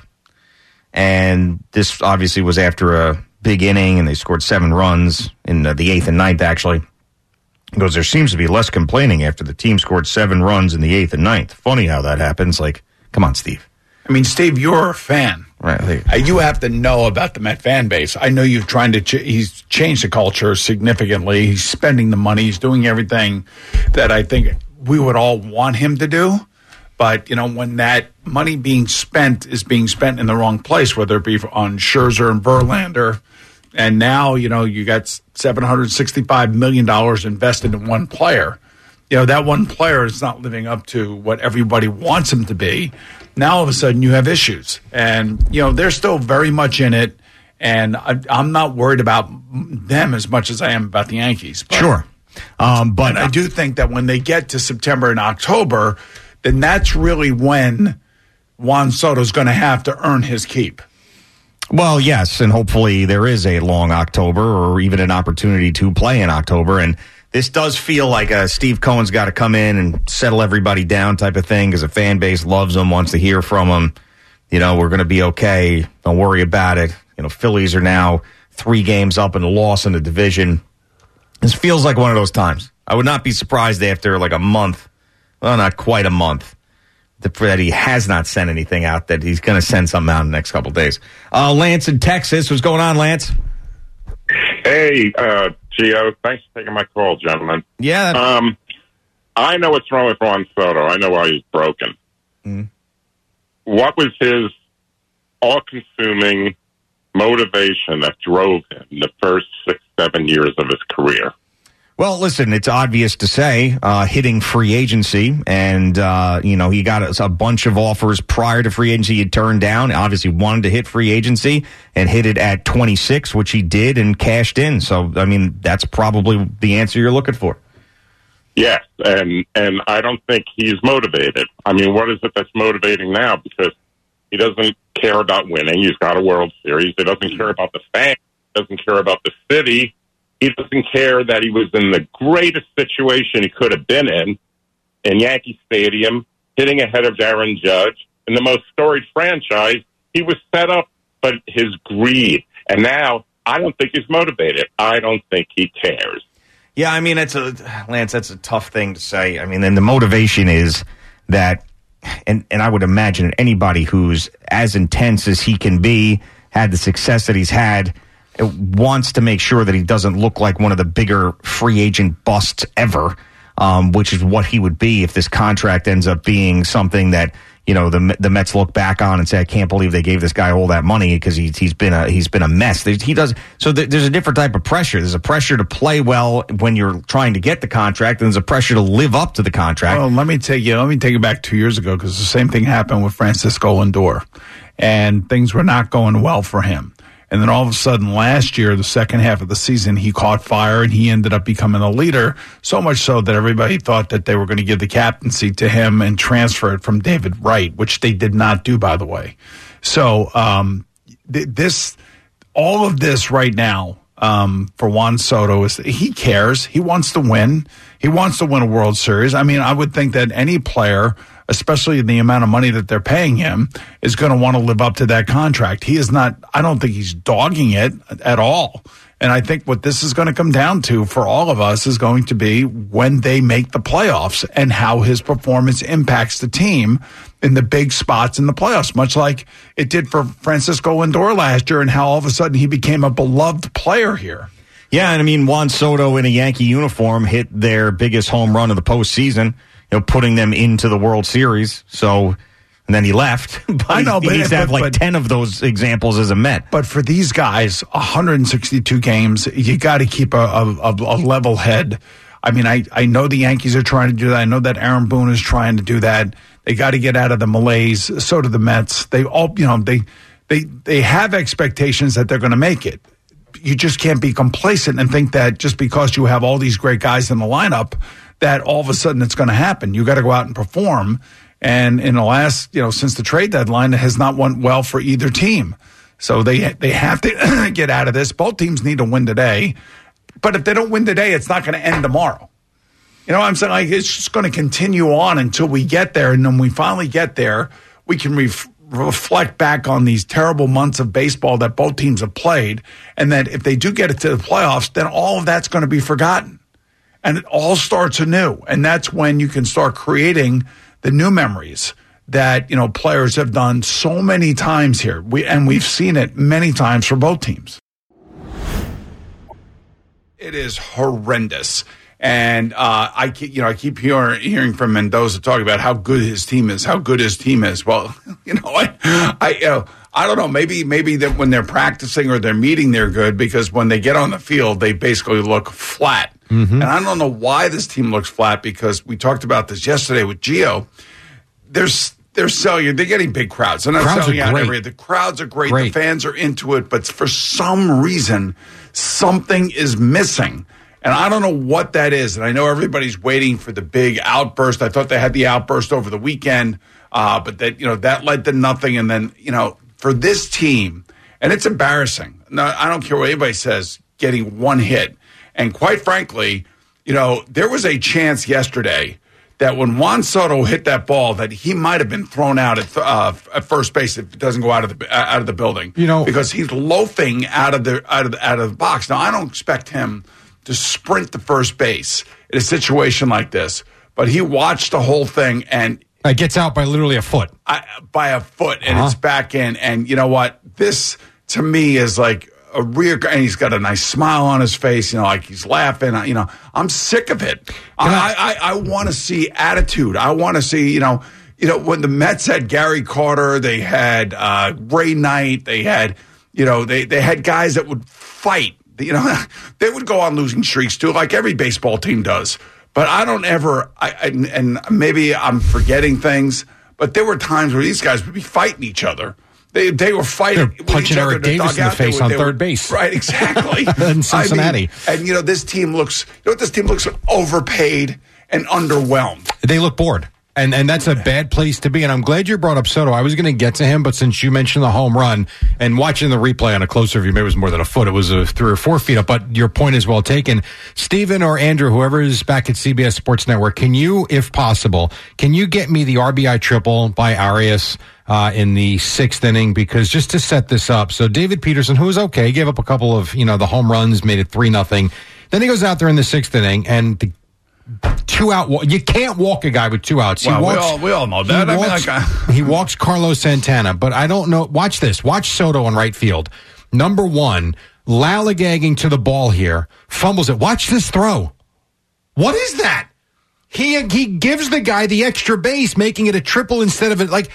Speaker 14: And this obviously was after a big inning, and they scored seven runs in uh, the eighth and ninth, actually. He goes, there seems to be less complaining after the team scored seven runs in the eighth and ninth. Funny how that happens. Like, come on, Steve.
Speaker 15: I mean, Steve, you're a fan.
Speaker 14: Right.
Speaker 15: Uh, you have to know about the Met fan base. I know you've trying to. Ch- he's changed the culture significantly. He's spending the money. He's doing everything that I think we would all want him to do. But you know, when that money being spent is being spent in the wrong place, whether it be on Scherzer and Verlander, and now you know you got seven hundred sixty-five million dollars invested in one player. You know that one player is not living up to what everybody wants him to be. Now all of a sudden you have issues, and you know they're still very much in it. And I, I'm not worried about them as much as I am about the Yankees. But,
Speaker 14: sure, um, but
Speaker 15: I do think that when they get to September and October, then that's really when Juan Soto's going to have to earn his keep.
Speaker 14: Well, yes, and hopefully there is a long October or even an opportunity to play in October. And this does feel like a Steve Cohen's got to come in and settle everybody down type of thing because the fan base loves him, wants to hear from him. You know, we're going to be okay. Don't worry about it. You know, Phillies are now three games up in the loss in the division. This feels like one of those times. I would not be surprised after like a month, well, not quite a month, that he has not sent anything out, that he's going to send something out in the next couple of days. Uh, Lance in Texas. What's going on, Lance?
Speaker 16: Hey, uh, Gio. Thanks for taking my call, gentlemen.
Speaker 14: Yeah.
Speaker 16: Um, I know what's wrong with Juan Soto. I know why he's broken.
Speaker 14: Mm.
Speaker 16: What was his all-consuming motivation that drove him the first six, seven years of his career?
Speaker 14: Well, listen, it's obvious to say, uh, hitting free agency, and, uh, you know, he got a, a bunch of offers prior to free agency he turned down. Obviously wanted to hit free agency and hit it at twenty-six, which he did and cashed in. So, I mean, that's probably the answer you're looking for.
Speaker 16: Yes, and, and I don't think he's motivated. I mean, what is it that's motivating now? Because he doesn't care about winning. He's got a World Series. He doesn't care about the fans. He doesn't care about the city. He doesn't care that he was in the greatest situation he could have been in, in Yankee Stadium, hitting ahead of Aaron Judge, in the most storied franchise. He was set up, but his greed. And now, I don't think he's motivated. I don't think he cares.
Speaker 14: Yeah, I mean, it's a, Lance, that's a tough thing to say. I mean, and the motivation is that, and, and I would imagine anybody who's as intense as he can be, had the success that he's had, wants to make sure that he doesn't look like one of the bigger free agent busts ever, um, which is what he would be if this contract ends up being something that, you know, the the Mets look back on and say, I can't believe they gave this guy all that money because he, he's been a he's been a mess. He does so. There's a different type of pressure. There's a pressure to play well when you're trying to get the contract, and there's a pressure to live up to the contract.
Speaker 15: Well, let me take you. Let me take you back two years ago because the same thing happened with Francisco Lindor, and things were not going well for him. And then all of a sudden last year, the second half of the season, he caught fire and he ended up becoming a leader, so much so that everybody thought that they were going to give the captaincy to him and transfer it from David Wright, which they did not do, by the way. So um, th- this, all of this right now um, for Juan Soto is he cares. He wants to win. He wants to win a World Series. I mean, I would think that any player, especially the amount of money that they're paying him, is going to want to live up to that contract. He is not, I don't think he's dogging it at all. And I think what this is going to come down to for all of us is going to be when they make the playoffs and how his performance impacts the team in the big spots in the playoffs, much like it did for Francisco Lindor last year and how all of a sudden he became a beloved player here.
Speaker 14: Yeah, and I mean, Juan Soto in a Yankee uniform hit their biggest home run of the postseason, you know, putting them into the World Series. So, and then he left. But
Speaker 15: I know,
Speaker 14: he
Speaker 15: but
Speaker 14: needs to have
Speaker 15: but,
Speaker 14: like
Speaker 15: but,
Speaker 14: ten of those examples as a Met.
Speaker 15: But for these guys, one hundred sixty-two games, you got to keep a, a, a level head. I mean, I, I know the Yankees are trying to do that. I know that Aaron Boone is trying to do that. They got to get out of the malaise. So do the Mets. They all, you know, they they they have expectations that they're going to make it. You just can't be complacent and think that just because you have all these great guys in the lineup that all of a sudden it's going to happen. You got to go out and perform. And in the last, you know, since the trade deadline, it has not went well for either team. So they they have to get out of this. Both teams need to win today. But if they don't win today, it's not going to end tomorrow. You know what I'm saying? Like, it's just going to continue on until we get there. And then we finally get there, we can ref- reflect back on these terrible months of baseball that both teams have played. And that if they do get it to the playoffs, then all of that's going to be forgotten. And it all starts anew. And that's when you can start creating the new memories that, you know, players have done so many times here. We and we've seen it many times for both teams. It is horrendous. And uh, I keep, you know, I keep hearing, hearing from Mendoza talking about how good his team is, how good his team is. Well, you know, I, I, you know, I don't know. Maybe, maybe that when they're practicing or they're meeting, they're good, because when they get on the field, they basically look flat. Mm-hmm. And I don't know why this team looks flat, because we talked about this yesterday with Gio. There's They're selling. They're getting big crowds. They're not
Speaker 17: crowds
Speaker 15: selling out
Speaker 17: great.
Speaker 15: every. The crowds are great.
Speaker 17: great.
Speaker 15: The fans are into it. But for some reason, something is missing. And I don't know what that is. And I know everybody's waiting for the big outburst. I thought they had the outburst over the weekend, uh, but that, you know, that led to nothing. And then, you know, for this team, and it's embarrassing. No, I don't care what anybody says, getting one hit. And quite frankly, you know, there was a chance yesterday that when Juan Soto hit that ball, that he might have been thrown out at, uh, at first base if it doesn't go out of the out of the building. You know, because he's loafing out of the out of the, out of the box. Now, I don't expect him to sprint to first base in a situation like this, but he watched the whole thing, and
Speaker 17: it gets out by literally a foot.
Speaker 15: I, by a foot, and
Speaker 17: uh-huh.
Speaker 15: it's back in. And you know what? This to me is like a rear, and he's got a nice smile on his face. You know, like he's laughing. You know, I'm sick of it. I I, I, I want to see attitude. I want to see, you know, you know when the Mets had Gary Carter, they had uh, Ray Knight, they had, you know, they they had guys that would fight. You know, they would go on losing streaks too, like every baseball team does. But I don't ever, I, and, and maybe I'm forgetting things, but there were times where these guys would be fighting each other. They they were fighting,
Speaker 17: They're punching Eric Davis in the face on third base,
Speaker 15: right? Exactly.
Speaker 17: In Cincinnati,
Speaker 15: I mean, and you know this team looks. You know what this team looks overpaid and underwhelmed.
Speaker 17: They look bored. And and that's a bad place to be. And I'm glad you brought up Soto. I was going to get to him, but since you mentioned the home run and watching the replay on a closer view, maybe it was more than a foot. It was a three or four feet up. But your point is well taken. Stephen or Andrew, whoever is back at C B S Sports Network, can you, if possible, can you get me the R B I triple by Arias uh, in the sixth inning? Because just to set this up, so David Peterson, who was okay, gave up a couple of, you know, the home runs, made it three nothing. Then he goes out there in the sixth inning and the two out. You can't walk a guy with two outs. He
Speaker 15: well,
Speaker 17: walks,
Speaker 15: we all we all know that. I
Speaker 17: walks,
Speaker 15: mean, like, I...
Speaker 17: he walks Carlos Santana, but I don't know. Watch this. Watch Soto on right field. Number one, lollygagging to the ball here, fumbles it. Watch this throw. What is that? He he gives the guy the extra base, making it a triple instead of it. Like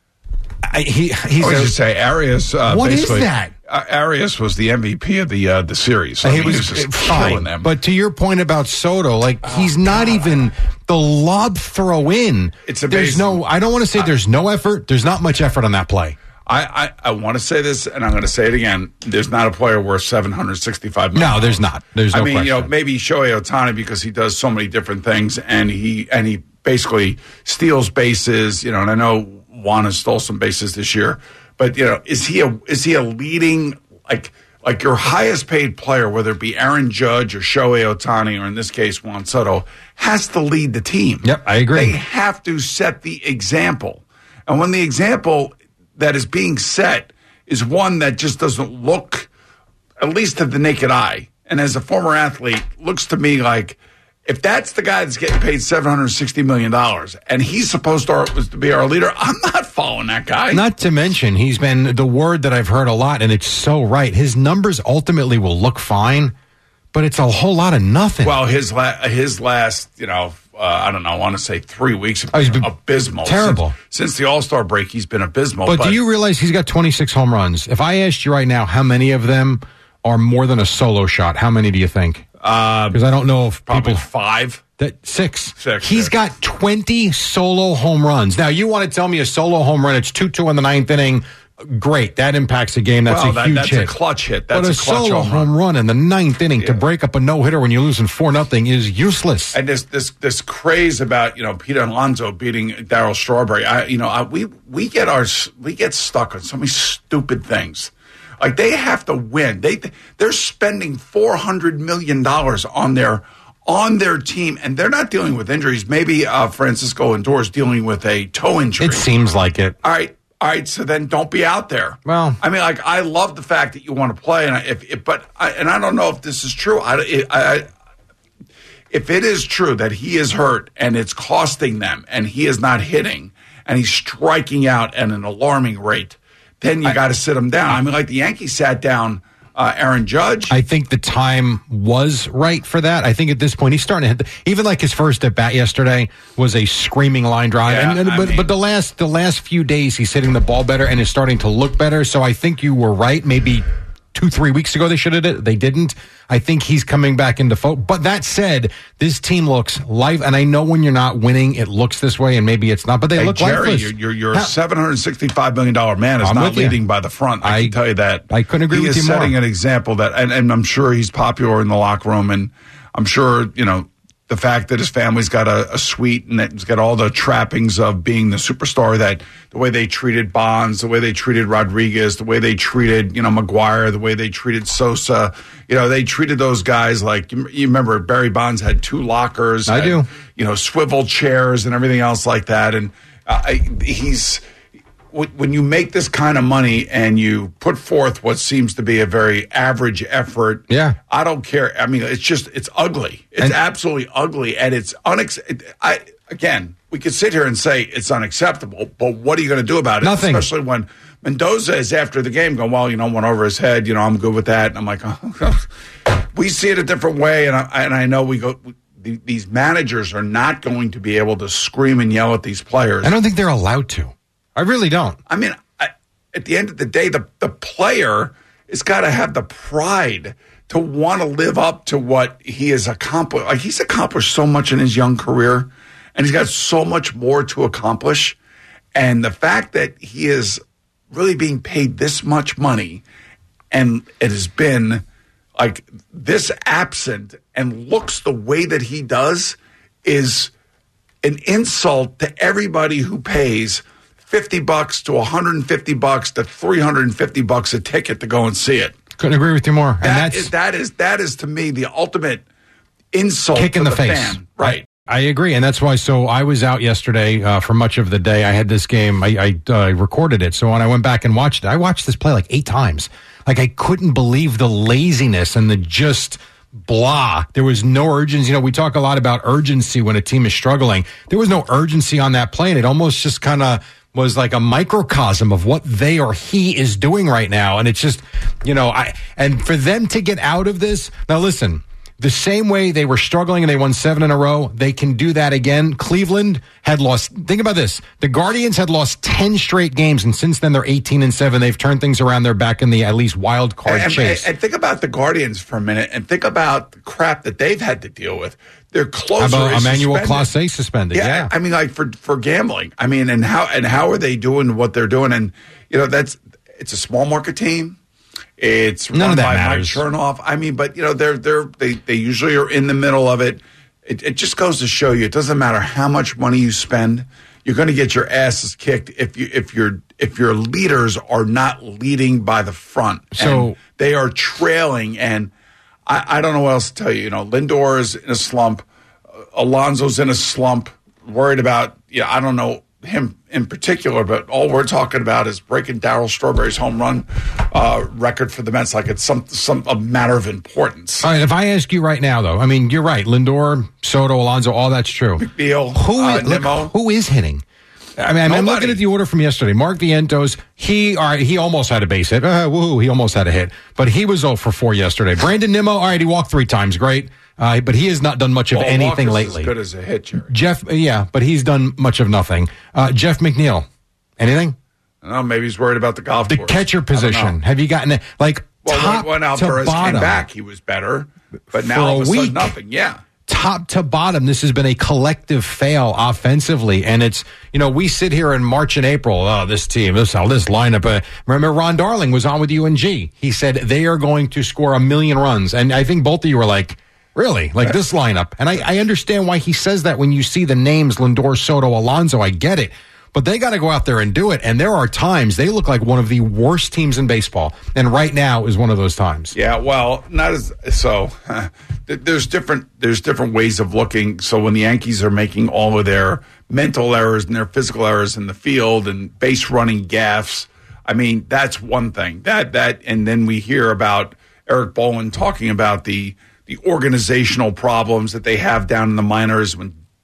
Speaker 17: I, he he's.
Speaker 15: I
Speaker 17: a,
Speaker 15: should say Arias. Uh,
Speaker 17: what is
Speaker 15: basically,
Speaker 17: that?
Speaker 15: Uh, Arias was the M V P of the uh, the series. So
Speaker 17: he,
Speaker 15: he
Speaker 17: was,
Speaker 15: was just
Speaker 17: fine.
Speaker 15: killing them.
Speaker 17: But to your point about Soto, like oh, he's not God. even the lob throw in.
Speaker 15: It's amazing.
Speaker 17: There's no. I don't want to say there's no effort. There's not much effort on that play.
Speaker 15: I, I, I want to say this, and I'm going to say it again. There's not a player worth seven hundred sixty-five million dollars.
Speaker 17: No, there's not. There's no
Speaker 15: I mean,
Speaker 17: question.
Speaker 15: you know, maybe Shohei Ohtani because he does so many different things, and he and he basically steals bases. You know, and I know Juan has stole some bases this year, but you know, is he a is he a leading like like your highest paid player, whether it be Aaron Judge or Shohei Ohtani, or in this case Juan Soto, has to lead the team.
Speaker 17: Yep, I agree.
Speaker 15: They have to set the example, and when the example that is being set is one that just doesn't look, at least to the naked eye, and as a former athlete, looks to me like if that's the guy that's getting paid seven hundred sixty million dollars and he's supposed to, to be our leader, I'm not following that guy.
Speaker 17: Not to mention, he's been the word that I've heard a lot, and it's so right. His numbers ultimately will look fine, but it's a whole lot of nothing.
Speaker 15: Well, his, la- his last, you know, Uh, I don't know, I want to say three weeks have
Speaker 17: oh,
Speaker 15: been,
Speaker 17: been
Speaker 15: abysmal.
Speaker 17: Terrible.
Speaker 15: Since, since the All-Star break, he's been abysmal.
Speaker 17: But,
Speaker 15: but
Speaker 17: do you realize he's got twenty-six home runs? If I asked you right now how many of them are more than a solo shot, how many do you think? Because uh, I don't know if
Speaker 15: probably
Speaker 17: people...
Speaker 15: five.
Speaker 17: That Six.
Speaker 15: Six.
Speaker 17: He's
Speaker 15: six.
Speaker 17: got twenty solo home runs. Now, you want to tell me a solo home run, it's two two in the ninth inning. Great. That impacts a game. That's
Speaker 15: well,
Speaker 17: a
Speaker 15: that,
Speaker 17: huge
Speaker 15: that's
Speaker 17: hit.
Speaker 15: That's a clutch hit. That's
Speaker 17: but a,
Speaker 15: a clutch
Speaker 17: solo
Speaker 15: home run.
Speaker 17: home run in the ninth inning
Speaker 15: yeah.
Speaker 17: to break up a no-hitter when you're losing four nothing is useless.
Speaker 15: And this this this craze about, you know, Peter Alonso beating Darryl Strawberry. I you know, I, we we get our we get stuck on so many stupid things. Like they have to win. They they're spending four hundred million dollars on their on their team, and they're not dealing with injuries. Maybe uh, Francisco Lindor is dealing with a toe injury.
Speaker 17: It seems like it.
Speaker 15: All right. All right, so then don't be out there.
Speaker 17: Well,
Speaker 15: I mean, like I love the fact that you want to play, and I, if, if but I, and I don't know if this is true. I, it, I, if it is true that he is hurt and it's costing them, and he is not hitting, and he's striking out at an alarming rate, then you got to sit him down. I mean, like the Yankees sat down uh, Aaron Judge.
Speaker 17: I think the time was right for that. I think at this point he's starting to hit the, even like his first at bat yesterday was a screaming line drive.
Speaker 15: Yeah,
Speaker 17: and, and, but
Speaker 15: mean,
Speaker 17: but the last the last few days he's hitting the ball better and is starting to look better. So I think you were right. Maybe two, three weeks ago they should have did. They didn't. I think he's coming back into focus. But that said, this team looks life. And I know when you're not winning, it looks this way, and maybe it's not. But they
Speaker 15: hey,
Speaker 17: look
Speaker 15: Jerry,
Speaker 17: lifeless.
Speaker 15: Your, your, your seven hundred sixty-five million dollars man is
Speaker 17: I'm
Speaker 15: not
Speaker 17: with you.
Speaker 15: leading by the front. I,
Speaker 17: I
Speaker 15: can tell you that.
Speaker 17: I couldn't agree
Speaker 15: he
Speaker 17: with
Speaker 15: is
Speaker 17: you more.
Speaker 15: setting an example that, and, and I'm sure he's popular in the locker room, and I'm sure, you know, the fact that his family's got a, a suite and that he's got all the trappings of being the superstar, that the way they treated Bonds, the way they treated Rodriguez, the way they treated, you know, McGuire, the way they treated Sosa, you know, they treated those guys like, you, you remember Barry Bonds had two lockers.
Speaker 17: I
Speaker 15: had,
Speaker 17: do.
Speaker 15: You know, swivel chairs and everything else like that. And uh, I, he's, when you make this kind of money and you put forth what seems to be a very average effort,
Speaker 17: yeah,
Speaker 15: I don't care. I mean, it's just, it's ugly. It's
Speaker 17: and,
Speaker 15: absolutely ugly. And it's, unex- I again, we could sit here and say it's unacceptable, but what are you going to do about it?
Speaker 17: Nothing.
Speaker 15: Especially when Mendoza is after the game going, well, you know, went over his head, you know, I'm good with that. And I'm like, oh, we see it a different way. And I, and I know we go, we, these managers are not going to be able to scream and yell at these players.
Speaker 17: I don't think they're allowed to. I really don't.
Speaker 15: I mean, I, at the end of the day, the, the player has got to have the pride to want to live up to what he has accomplished. Like, he's accomplished so much in his young career, and he's got so much more to accomplish. And the fact that he is really being paid this much money, and it has been like this absent and looks the way that he does, is an insult to everybody who pays fifty bucks to one hundred fifty bucks to three hundred fifty bucks a ticket to go and see it.
Speaker 17: Couldn't agree with you more. And
Speaker 15: That
Speaker 17: that's
Speaker 15: is, that is that is to me the ultimate insult
Speaker 17: kick in
Speaker 15: to
Speaker 17: the,
Speaker 15: the
Speaker 17: face.
Speaker 15: fan. Right.
Speaker 17: I, I agree, and that's why. So I was out yesterday uh, for much of the day. I had this game. I, I uh, recorded it. So when I went back and watched it, I watched this play like eight times. Like, I couldn't believe the laziness and the just blah. There was no urgency. You know, we talk a lot about urgency when a team is struggling. There was no urgency on that play, and it almost just kind of was like a microcosm of what they or he is doing right now. And it's just, you know, I, and for them to get out of this, now listen, the same way they were struggling and they won seven in a row, they can do that again. Cleveland had lost, think about this, the Guardians had lost ten straight games, and since then they're eighteen and seven. They've turned things around. They're back in the at least wild card
Speaker 15: and,
Speaker 17: chase.
Speaker 15: And, and think about the Guardians for a minute, and think about the crap that they've had to deal with. Their closer
Speaker 17: How about
Speaker 15: is
Speaker 17: Emmanuel
Speaker 15: suspended.
Speaker 17: Clase suspended? Yeah,
Speaker 15: Yeah, I mean, like for for gambling. I mean, and how and how are they doing what they're doing? And you know, that's it's a small market team. It's
Speaker 17: None
Speaker 15: run
Speaker 17: of that
Speaker 15: by
Speaker 17: matters.
Speaker 15: Mike Chernoff. I mean, but you know, they're they're they they usually are in the middle of it. It, it just goes to show you, it doesn't matter how much money you spend, you're going to get your asses kicked if you if your if your leaders are not leading by the front.
Speaker 17: So
Speaker 15: and they are trailing, and I, I don't know what else to tell you. You know, Lindor is in a slump. Alonso's in a slump. Worried about, you know, I don't know him in particular, but all we're talking about is breaking Darryl Strawberry's home run uh, record for the Mets, like it's some some a matter of importance.
Speaker 17: All right, if I ask you right now, though, I mean, you're right. Lindor, Soto, Alonso, all that's true.
Speaker 15: McNeil,
Speaker 17: Who,
Speaker 15: uh,
Speaker 17: is, look,
Speaker 15: Nimmo.
Speaker 17: who is hitting? I mean, I'm
Speaker 15: Nobody.
Speaker 17: looking at the order from yesterday. Mark Vientos, he all right, he almost had a base hit. Uh, woohoo, he almost had a hit. But he was oh for four yesterday. Brandon Nimmo, all right, he walked three times. Great. Uh, but he has not done much of
Speaker 15: Well,
Speaker 17: anything
Speaker 15: Walker's
Speaker 17: lately.
Speaker 15: As good as a hit, Jerry.
Speaker 17: Jeff, yeah, but he's done much of nothing. Uh, Jeff McNeil, anything?
Speaker 15: I don't know, maybe he's worried about the golf
Speaker 17: The
Speaker 15: course.
Speaker 17: catcher
Speaker 15: I don't know.
Speaker 17: position. Have you gotten it? Like,
Speaker 15: Well,
Speaker 17: top
Speaker 15: when, when
Speaker 17: to
Speaker 15: Alvarez
Speaker 17: bottom.
Speaker 15: came back, he was better. But
Speaker 17: For
Speaker 15: now all
Speaker 17: a
Speaker 15: of a sudden,
Speaker 17: week.
Speaker 15: nothing. Yeah.
Speaker 17: Top to bottom, this has been a collective fail offensively. And it's, you know, we sit here in March and April, oh, this team, this, oh, this lineup. Uh, remember, Ron Darling was on with U N G. He said they are going to score a million runs. And I think both of you were like, really? Like this lineup? And I, I understand why he says that when you see the names Lindor, Soto, Alonso. I get it. But they got to go out there and do it. And there are times they look like one of the worst teams in baseball. And right now is one of those times.
Speaker 15: Yeah, well, not as so. Uh, there's different there's different ways of looking. So when the Yankees are making all of their mental errors and their physical errors in the field and base running gaffes, I mean, that's one thing. That that and then we hear about Eric Boland talking about the the organizational problems that they have down in the minors when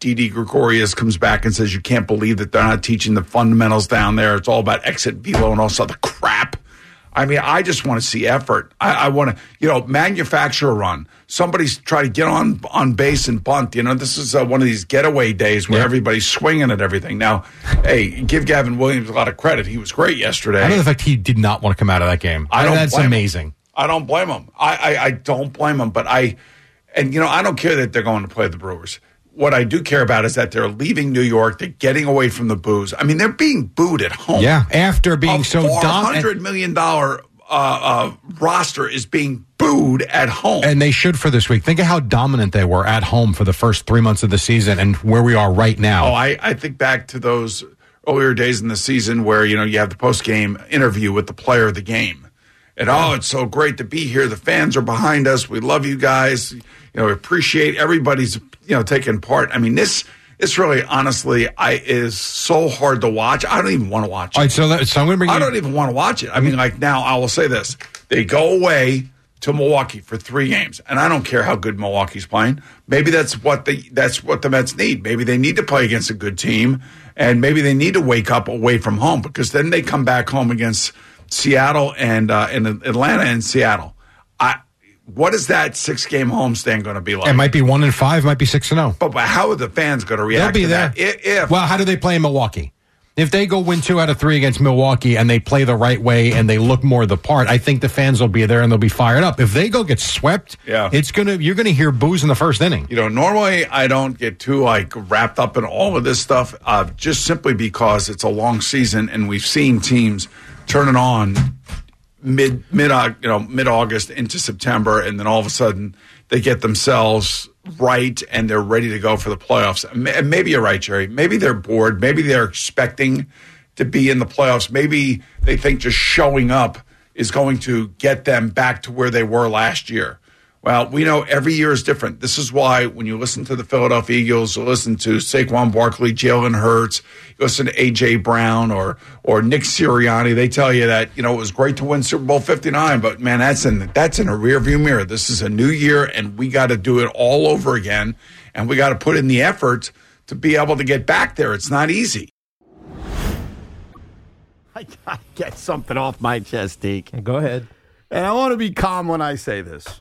Speaker 15: Didi Gregorius comes back and says you can't believe that they're not teaching the fundamentals down there. It's all about exit velo and all this other crap. I mean, I just want to see effort. I, I want to, you know, manufacture a run. Somebody's trying to get on on base and bunt. You know, this is uh, one of these getaway days where yeah. everybody's swinging at everything. Now, hey, give Gavin Williams a lot of credit. He was great yesterday.
Speaker 17: I know the fact he did not want to come out of that game.
Speaker 15: I don't
Speaker 17: That's
Speaker 15: blame
Speaker 17: amazing.
Speaker 15: Him. I don't blame him. I, I, I don't blame him. But I, and, you know, I don't care that they're going to play the Brewers. What I do care about is that they're leaving New York. They're getting away from the boos. I mean, they're being booed at home.
Speaker 17: Yeah, after being
Speaker 15: a
Speaker 17: so
Speaker 15: dominant.
Speaker 17: dominant.
Speaker 15: four hundred million dollars uh, uh, roster is being booed at home.
Speaker 17: And they should for this week. Think of how dominant they were at home for the first three months of the season and where we are right now.
Speaker 15: Oh, I, I think back to those earlier days in the season where, you know, you have the post-game interview with the player of the game. And, oh, it's so great to be here. The fans are behind us. We love you guys. You know, we appreciate everybody's, you know, taking part. I mean, this this really, honestly, I is so hard to watch. I don't even want to watch it.
Speaker 17: All right, so, that, so I'm going to bring
Speaker 15: I
Speaker 17: you-
Speaker 15: don't even want to watch it. I mean, like now, I will say this. They go away to Milwaukee for three games, and I don't care how good Milwaukee's playing. Maybe that's what the that's what the Mets need. Maybe they need to play against a good team, and maybe they need to wake up away from home because then they come back home against Seattle and uh, and Atlanta and Seattle. I, what is that six-game homestand going to be like?
Speaker 17: It might be one and five, might be six and zero.
Speaker 15: But, but how are the fans going to react
Speaker 17: They'll be
Speaker 15: to
Speaker 17: there.
Speaker 15: that? If, if
Speaker 17: well, how do they play in Milwaukee? If they go win two out of three against Milwaukee and they play the right way and they look more the part, I think the fans will be there and they'll be fired up. If they go get swept,
Speaker 15: yeah.
Speaker 17: it's gonna you're gonna hear boos in the first inning.
Speaker 15: You know, normally I don't get too like wrapped up in all of this stuff, uh, just simply because it's a long season and we've seen teams turn it on mid mid you know mid August into September, and then all of a sudden they get themselves right and they're ready to go for the playoffs. And maybe you're right, Jerry. Maybe they're bored. Maybe they're expecting to be in the playoffs. Maybe they think just showing up is going to get them back to where they were last year. Well, we know every year is different. This is why when you listen to the Philadelphia Eagles, you listen to Saquon Barkley, Jalen Hurts, you listen to A J. Brown or or Nick Sirianni, they tell you that, you know, it was great to win Super Bowl fifty-nine, but, man, that's in, that's in a rearview mirror. This is a new year, and we got to do it all over again, and we got to put in the effort to be able to get back there. It's not easy.
Speaker 18: I got to get something off my chest, Deke.
Speaker 19: Go ahead.
Speaker 18: And I want to be calm when I say this.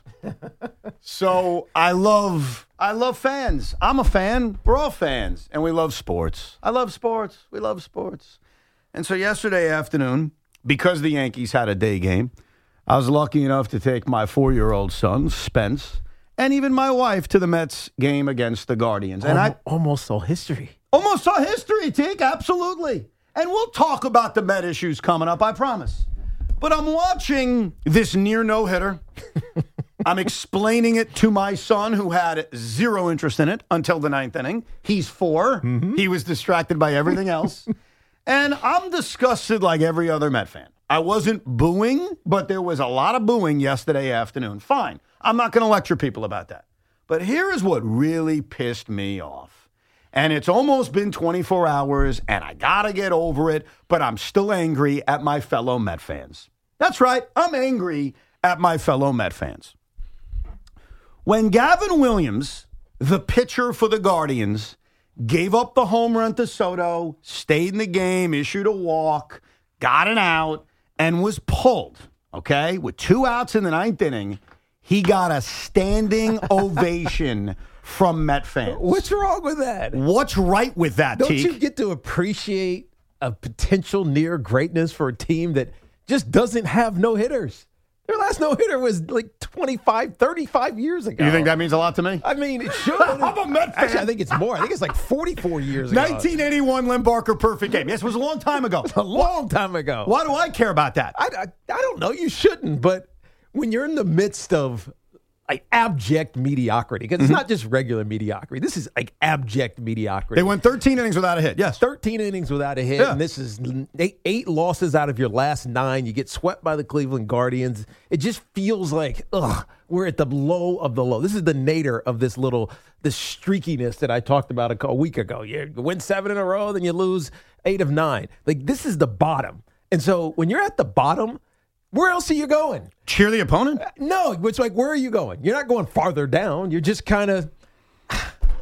Speaker 18: So I love I love fans. I'm a fan. We're all fans. And we love sports. I love sports. We love sports. And so yesterday afternoon, because the Yankees had a day game, I was lucky enough to take my four-year-old son, Spence, and even my wife to the Mets game against the Guardians. And
Speaker 19: Almost,
Speaker 18: I
Speaker 19: almost saw history.
Speaker 18: Almost saw history, Teak. Absolutely. And we'll talk about the Met issues coming up, I promise. But I'm watching this near no-hitter. I'm explaining it to my son, who had zero interest in it until the ninth inning. He's four. Mm-hmm. He was distracted by everything else. And I'm disgusted like every other Met fan. I wasn't booing, but there was a lot of booing yesterday afternoon. Fine. I'm not going to lecture people about that. But here is what really pissed me off. And it's almost been twenty-four hours, and I got to get over it, but I'm still angry at my fellow Met fans. That's right. I'm angry at my fellow Met fans. When Gavin Williams, the pitcher for the Guardians, gave up the home run to Soto, stayed in the game, issued a walk, got an out, and was pulled, okay, with two outs in the ninth inning, he got a standing ovation from Met fans.
Speaker 19: What's wrong with that?
Speaker 18: What's right with that,
Speaker 19: Don't
Speaker 18: Teak?
Speaker 19: you get to appreciate a potential near greatness for a team that just doesn't have no-hitters? Their last no-hitter was like twenty-five, thirty-five years ago.
Speaker 18: You think that means a lot to me?
Speaker 19: I mean, it should.
Speaker 18: I'm a Met fan.
Speaker 19: Actually, I think it's more. I think it's like forty-four years ago.
Speaker 18: nineteen eighty-one Lynn Barker perfect game. Yes, it was a long time ago.
Speaker 19: a long time ago.
Speaker 18: Why do I care about that?
Speaker 19: I, I, I don't know. You shouldn't. But when you're in the midst of like abject mediocrity, because it's mm-hmm. not just regular mediocrity. This is like abject mediocrity.
Speaker 18: They went thirteen innings without a hit. Yes.
Speaker 19: thirteen innings without a hit. Yeah. And this is eight, eight losses out of your last nine. You get swept by the Cleveland Guardians. It just feels like, ugh, we're at the low of the low. This is the nadir of this little, this streakiness that I talked about a, a week ago. You win seven in a row, then you lose eight of nine. Like, this is the bottom. And so when you're at the bottom, where else are you going?
Speaker 18: Cheer the opponent?
Speaker 19: No, it's like, where are you going? You're not going farther down. You're just kind of,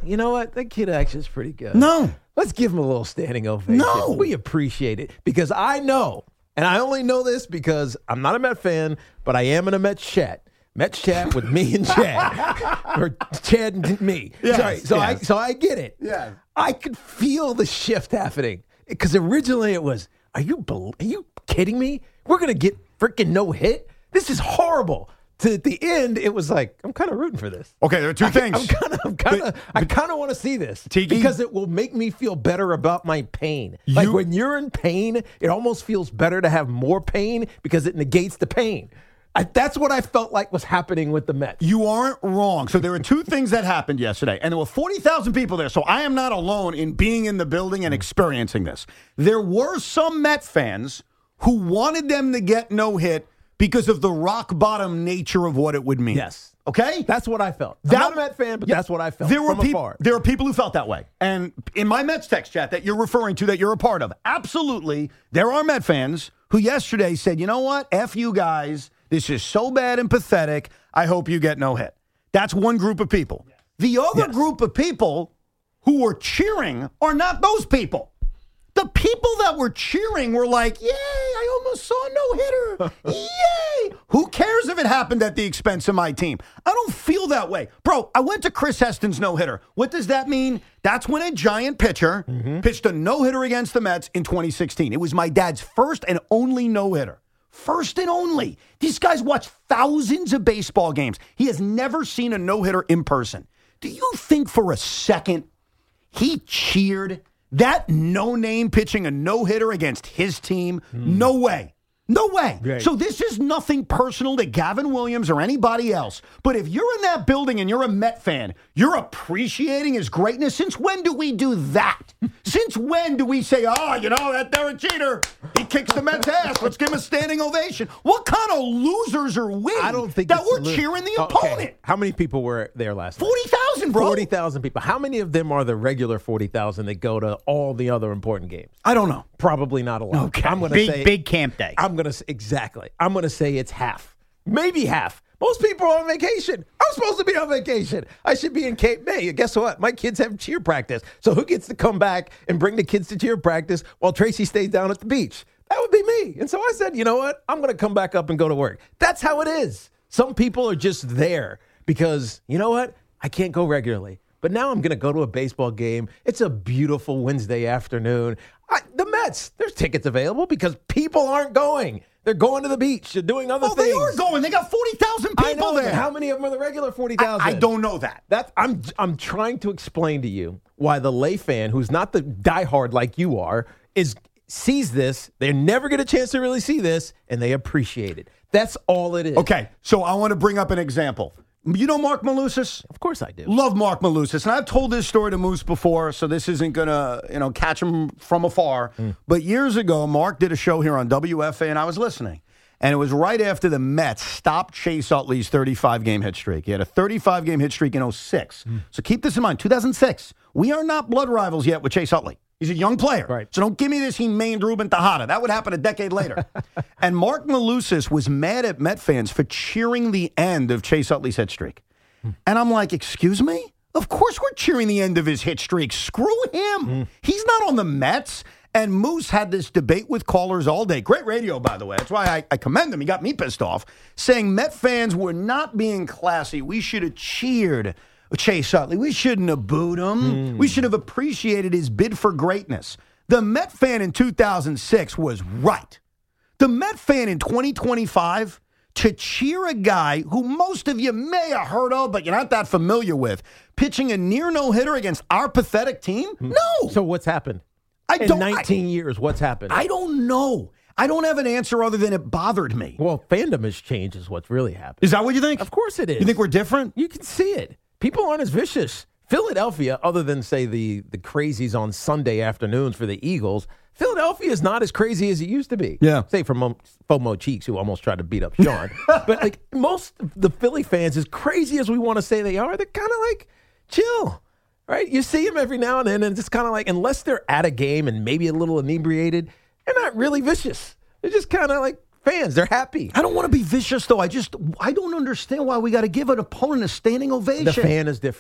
Speaker 19: you know what? That kid actually is pretty good.
Speaker 18: No.
Speaker 19: Let's give him a little standing ovation.
Speaker 18: No.
Speaker 19: We appreciate it because I know, and I only know this because I'm not a Met fan, but I am in a Mets chat. Mets chat with me and Chad. Or Chad and me.
Speaker 18: Yes,
Speaker 19: Sorry. So,
Speaker 18: yes.
Speaker 19: I, so I get it.
Speaker 18: Yeah.
Speaker 19: I could feel the shift happening because originally it was, are you, bel- are you kidding me? We're going to get freaking no hit? This is horrible. To the end, it was like, I'm kind of rooting for this.
Speaker 18: Okay, there are two
Speaker 19: I,
Speaker 18: things.
Speaker 19: I'm kind of, I'm kind of, I kind of want to see this
Speaker 18: Tiki?
Speaker 19: because it will make me feel better about my pain. Like
Speaker 18: You-
Speaker 19: when you're in pain, it almost feels better to have more pain because it negates the pain. I, that's what I felt like was happening with the Mets.
Speaker 18: You aren't wrong. So there were two things that happened yesterday, and there were forty thousand people there. So I am not alone in being in the building and experiencing this. There were some Met fans who wanted them to get no hit because of the rock bottom nature of what it would mean.
Speaker 19: Yes.
Speaker 18: Okay?
Speaker 19: That's what I felt. I'm
Speaker 18: That-
Speaker 19: not a Met fan, but
Speaker 18: Yeah,
Speaker 19: that's what I felt
Speaker 18: there were
Speaker 19: from
Speaker 18: peop-
Speaker 19: afar.
Speaker 18: There are people who felt that way. And in my Mets text chat that you're referring to, that you're a part of, absolutely, there are Met fans who yesterday said, you know what? F you guys. This is so bad and pathetic. I hope you get no hit. That's one group of people. The other
Speaker 19: Yes.
Speaker 18: group of people who were cheering are not those people. The people that were cheering were like, yay, I almost saw a no-hitter. Yay. Who cares if it happened at the expense of my team? I don't feel that way. Bro, I went to Chris Heston's no-hitter. What does that mean? That's when a giant pitcher
Speaker 19: Mm-hmm.
Speaker 18: pitched a no-hitter against the Mets in twenty sixteen. It was my dad's first and only no-hitter. First and only. These guys watch thousands of baseball games. He has never seen a no-hitter in person. Do you think for a second he cheered that no-name pitching a no-hitter against his team? No way. No way.
Speaker 19: Right.
Speaker 18: So this is nothing personal to Gavin Williams or anybody else. But if you're in that building and you're a Met fan, you're appreciating his greatness. Since when do we do that? Since when do we say, oh, you know, that they're a cheater. He kicks the Mets' ass. Let's give him a standing ovation. What kind of losers are we
Speaker 19: I don't think
Speaker 18: that
Speaker 19: it's
Speaker 18: we're
Speaker 19: a li-
Speaker 18: cheering the
Speaker 19: Oh, okay.
Speaker 18: opponent?
Speaker 19: How many people were there last night?
Speaker 18: forty thousand, bro.
Speaker 19: forty thousand people. How many of them are the regular forty thousand that go to all the other important games?
Speaker 18: I don't know.
Speaker 19: Probably not a lot.
Speaker 18: Okay.
Speaker 19: I'm gonna
Speaker 18: Big-
Speaker 19: say,
Speaker 18: big camp day.
Speaker 19: I'm going to say, exactly. I'm going to say it's half. Maybe half. Most people are on vacation. I'm supposed to be on vacation. I should be in Cape May. Guess what? My kids have cheer practice. So who gets to come back and bring the kids to cheer practice while Tracy stays down at the beach? That would be me. And so I said, you know what? I'm going to come back up and go to work. That's how it is. Some people are just there because, you know what? I can't go regularly. But now I'm going to go to a baseball game. It's a beautiful Wednesday afternoon. I, the Mets, there's tickets available because people aren't going. They're going to the beach. They're doing other
Speaker 18: Oh,
Speaker 19: things.
Speaker 18: they are going. They got forty thousand people
Speaker 19: I know,
Speaker 18: there.
Speaker 19: but how many of them are the regular forty thousand?
Speaker 18: I, I don't know that.
Speaker 19: That's I'm I'm trying to explain to you why the lay fan, who's not the diehard like you are, is sees this. They never get a chance to really see this, and they appreciate it. That's all it is.
Speaker 18: Okay, so I want to bring up an example. You know Mark Malusis?
Speaker 19: Of course I do.
Speaker 18: Love Mark Malusis. And I've told this story to Moose before, so this isn't going to, you know, catch him from afar.
Speaker 19: Mm.
Speaker 18: But years ago, Mark did a show here on W F A, and I was listening. And it was right after the Mets stopped Chase Utley's thirty-five game hit streak. He had a thirty-five game hit streak in oh six.
Speaker 19: Mm.
Speaker 18: So keep this in mind. two thousand six, we are not blood rivals yet with Chase Utley. He's a young player.
Speaker 19: Right.
Speaker 18: So don't give me this, he mained Ruben Tejada. That would happen a decade later. And Mark Malusis was mad at Met fans for cheering the end of Chase Utley's hit streak. And I'm like, excuse me? Of course we're cheering the end of his hit streak. Screw him.
Speaker 19: Mm.
Speaker 18: He's not on the Mets. And Moose had this debate with callers all day. Great radio, by the way. That's why I, I commend him. He got me pissed off, saying Met fans were not being classy. We should have cheered Chase Utley. We shouldn't have booed him.
Speaker 19: Mm.
Speaker 18: We should have appreciated his bid for greatness. The Met fan in two thousand six was right. The Met fan in twenty twenty-five, to cheer a guy who most of you may have heard of, but you're not that familiar with, pitching a near no-hitter against our pathetic team? No.
Speaker 19: So what's happened?
Speaker 18: I
Speaker 19: In
Speaker 18: don't,
Speaker 19: nineteen years, what's happened?
Speaker 18: I, I don't know. I don't have an answer other than it bothered me.
Speaker 19: Well, fandom has changed is what's really happened.
Speaker 18: Is that what you think?
Speaker 19: Of course it is.
Speaker 18: You think we're different?
Speaker 19: You can see it. People aren't as vicious. Philadelphia, other than, say, the, the crazies on Sunday afternoons for the Eagles, Philadelphia is not as crazy as it used to be.
Speaker 18: Yeah.
Speaker 19: Say for Mo, FOMO Cheeks, who almost tried to beat up Sean. But like most of the Philly fans, as crazy as we want to say they are, they're kind of like chill. Right? You see them every now and then, and it's kind of like, unless they're at a game and maybe a little inebriated, they're not really vicious. They're just kind of like fans. They're happy.
Speaker 18: I don't want to be vicious, though. I just, I don't understand why we got to give an opponent a standing ovation.
Speaker 19: The fan is different.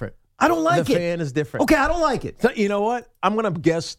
Speaker 18: I don't like
Speaker 19: the
Speaker 18: it.
Speaker 19: The fan is different.
Speaker 18: Okay, I don't like it.
Speaker 19: So, you know what? I'm going to guess,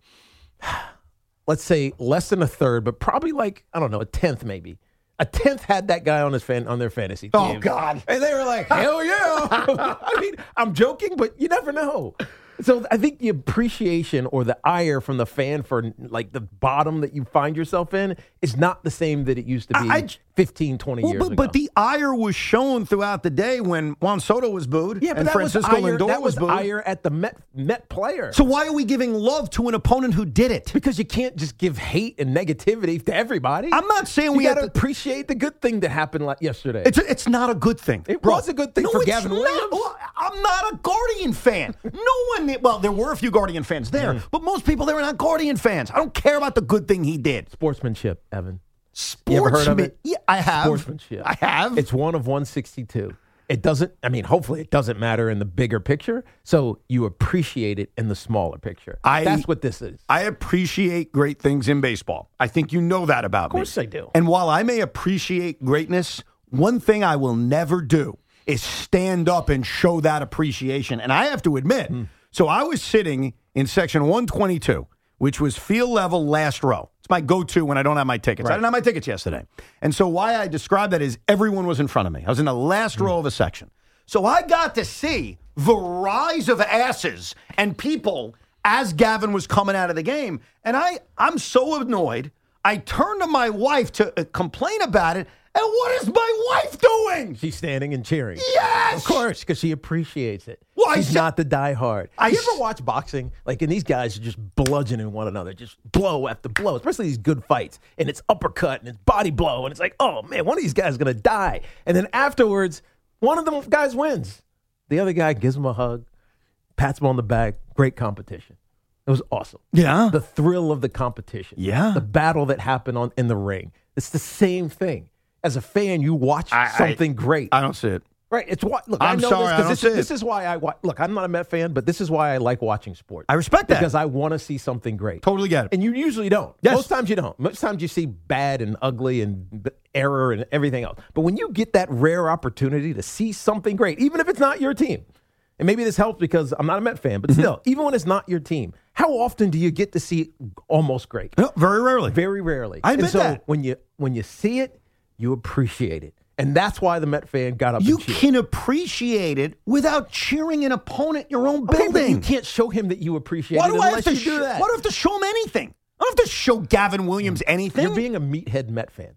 Speaker 19: let's say less than a third, but probably like, I don't know, a tenth maybe. A tenth had that guy on his fan on their fantasy team.
Speaker 18: Oh, God.
Speaker 19: And they were like, hell yeah. I mean, I'm joking, but you never know. So I think the appreciation or the ire from the fan for like the bottom that you find yourself in is not the same that it used to be I, fifteen, twenty
Speaker 18: well,
Speaker 19: years
Speaker 18: but,
Speaker 19: ago.
Speaker 18: But the ire was shown throughout the day when Juan Soto was booed
Speaker 19: yeah, but
Speaker 18: and
Speaker 19: that
Speaker 18: Francisco
Speaker 19: was ire,
Speaker 18: Lindor
Speaker 19: that
Speaker 18: was,
Speaker 19: was
Speaker 18: booed.
Speaker 19: ire at the Met, Met player.
Speaker 18: So why are we giving love to an opponent who did it?
Speaker 19: Because you can't just give hate and negativity to everybody.
Speaker 18: I'm not saying
Speaker 19: you
Speaker 18: we
Speaker 19: got to
Speaker 18: to
Speaker 19: appreciate the good thing that happened like yesterday.
Speaker 18: It's a, it's not a good thing.
Speaker 19: It
Speaker 18: Bro,
Speaker 19: was a good thing
Speaker 18: no,
Speaker 19: for
Speaker 18: it's
Speaker 19: Gavin
Speaker 18: not.
Speaker 19: Williams.
Speaker 18: Well, I'm not a Guardian fan. No one, well, there were a few Guardian fans there, mm. but most people there were not Guardian fans. I don't care about the good thing he did.
Speaker 19: Sportsmanship, Evan.
Speaker 18: Sportsmanship.
Speaker 19: You ever heard of it?
Speaker 18: Yeah, I have.
Speaker 19: Sportsmanship.
Speaker 18: I have.
Speaker 19: It's one of one sixty-two. It doesn't, I mean, hopefully it doesn't matter in the bigger picture, so you appreciate it in the smaller picture.
Speaker 18: I,
Speaker 19: That's what this is.
Speaker 18: I appreciate great things in baseball. I think you know that about me.
Speaker 19: Of course
Speaker 18: me.
Speaker 19: I do.
Speaker 18: And while I may appreciate greatness, one thing I will never do is stand up and show that appreciation. And I have to admit, mm. so I was sitting in section one twenty-two, which was field level last row. It's my go-to when I don't have my tickets.
Speaker 19: Right.
Speaker 18: I didn't have my tickets yesterday. And so why I describe that is everyone was in front of me. I was in the last mm. row of a section. So I got to see the rise of asses and people as Gavin was coming out of the game. And I, I'm so annoyed. I turned to my wife to uh, complain about it. And what is my wife doing?
Speaker 19: She's standing and cheering.
Speaker 18: Yes!
Speaker 19: Of course, because she appreciates it.
Speaker 18: Well,
Speaker 19: She's
Speaker 18: I,
Speaker 19: not the diehard.
Speaker 18: I,
Speaker 19: you ever watch boxing? Like, and these guys are just bludgeoning one another, just blow after blow, especially these good fights. And it's uppercut and it's body blow. And it's like, oh, man, one of these guys is going to die. And then afterwards, one of them guys wins. The other guy gives him a hug, pats him on the back. Great competition. It was awesome.
Speaker 18: Yeah.
Speaker 19: The thrill of the competition.
Speaker 18: Yeah.
Speaker 19: The battle that happened on in the ring. It's the same thing. As a fan, you watch
Speaker 18: I,
Speaker 19: something
Speaker 18: I,
Speaker 19: great.
Speaker 18: I don't see it.
Speaker 19: Right. It's what. Look,
Speaker 18: I'm
Speaker 19: I know
Speaker 18: sorry,
Speaker 19: this
Speaker 18: I don't
Speaker 19: this,
Speaker 18: see
Speaker 19: is,
Speaker 18: it.
Speaker 19: this is why I wa- look. I'm not a Met fan, but this is why I like watching sports.
Speaker 18: I respect that
Speaker 19: because I want to see something great.
Speaker 18: Totally get it.
Speaker 19: And you usually don't.
Speaker 18: Yes.
Speaker 19: Most times you don't. Most times you see bad and ugly and error and everything else. But when you get that rare opportunity to see something great, even if it's not your team, and maybe this helps because I'm not a Met fan, but still, even when it's not your team, how often do you get to see almost great?
Speaker 18: No, very rarely.
Speaker 19: Very rarely.
Speaker 18: I admit
Speaker 19: and so
Speaker 18: that.
Speaker 19: when you when you see it, you appreciate it. And that's why the Met fan got up
Speaker 18: you
Speaker 19: and cheered.
Speaker 18: can appreciate it without cheering an opponent in your own
Speaker 19: Okay,
Speaker 18: building.
Speaker 19: but you can't show him that you appreciate
Speaker 18: Why
Speaker 19: it
Speaker 18: do I have
Speaker 19: unless
Speaker 18: to
Speaker 19: you do
Speaker 18: sh-
Speaker 19: that.
Speaker 18: Why do I have to show him anything? I don't have to show Gavin Williams anything.
Speaker 19: You're being a meathead Met fan.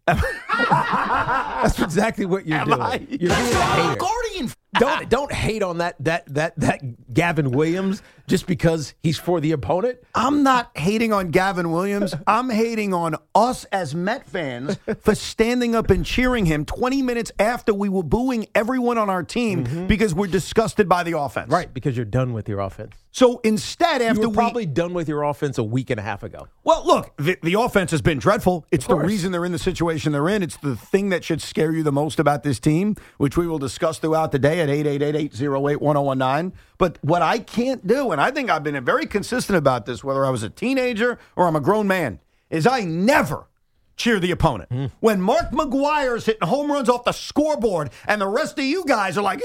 Speaker 19: That's exactly what you're
Speaker 18: Am
Speaker 19: doing.
Speaker 18: I?
Speaker 19: You're
Speaker 18: That's
Speaker 19: being a
Speaker 18: not a
Speaker 19: hater.
Speaker 18: Guardian.
Speaker 19: Don't don't hate on that that that that Gavin Williams just because he's for the opponent.
Speaker 18: I'm not hating on Gavin Williams. I'm hating on us as Met fans for standing up and cheering him twenty minutes after we were booing everyone on our team mm-hmm. because we're disgusted by the offense.
Speaker 19: Right, because you're done with your offense.
Speaker 18: So instead, after
Speaker 19: you were
Speaker 18: we
Speaker 19: probably done with your offense a week and a half ago.
Speaker 18: Well, look, the, the offense has been dreadful. It's the reason they're in the situation they're in. It's the thing that should scare you the most about this team, which we will discuss throughout the day at eight eight eight, eight oh eight, one oh one nine. But what I can't do, and I think I've been very consistent about this, whether I was a teenager or I'm a grown man, is I never cheer the opponent. Mm. When Mark McGwire's hitting home runs off the scoreboard and the rest of you guys are like,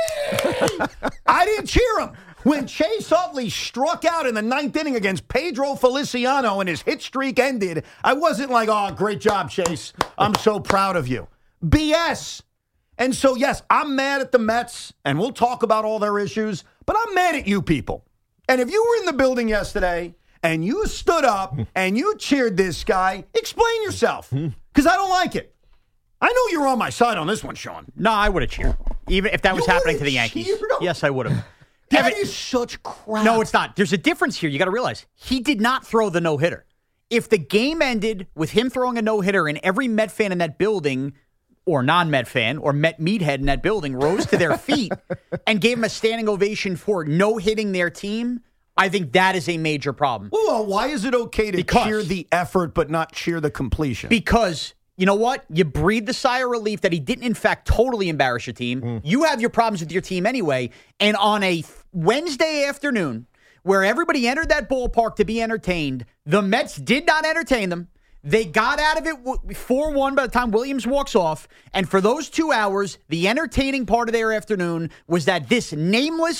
Speaker 18: I didn't cheer him. When Chase Utley struck out in the ninth inning against Pedro Feliciano and his hit streak ended, I wasn't like, oh, great job, Chase. I'm so proud of you. B S. And so, yes, I'm mad at the Mets, and we'll talk about all their issues, but I'm mad at you people. And if you were in the building yesterday and you stood up and you cheered this guy, explain yourself, because I don't like it. I know you're on my side on this one, Sean.
Speaker 20: No, I would have cheered, even if that was
Speaker 18: You
Speaker 20: happening
Speaker 18: would've
Speaker 20: to the Yankees.
Speaker 18: cheered him?
Speaker 20: Yes, I would have.
Speaker 18: That
Speaker 20: Evan-
Speaker 18: is such crap.
Speaker 20: No, it's not. There's a difference here. You got to realize he did not throw the no-hitter. If the game ended with him throwing a no-hitter and every Met fan in that building, or non-Met fan, or Met meathead in that building, rose to their feet and gave him a standing ovation for no-hitting their team, I think that is a major problem.
Speaker 18: Well, why is it okay to
Speaker 20: Because-
Speaker 18: cheer the effort but not cheer the completion?
Speaker 20: Because, you know what? You breathe the sigh of relief that he didn't, in fact, totally embarrass your team. Mm. You have your problems with your team anyway. And on a Wednesday afternoon, where everybody entered that ballpark to be entertained, the Mets did not entertain them. They got out of it four one by the time Williams walks off. And for those two hours, the entertaining part of their afternoon was that this nameless,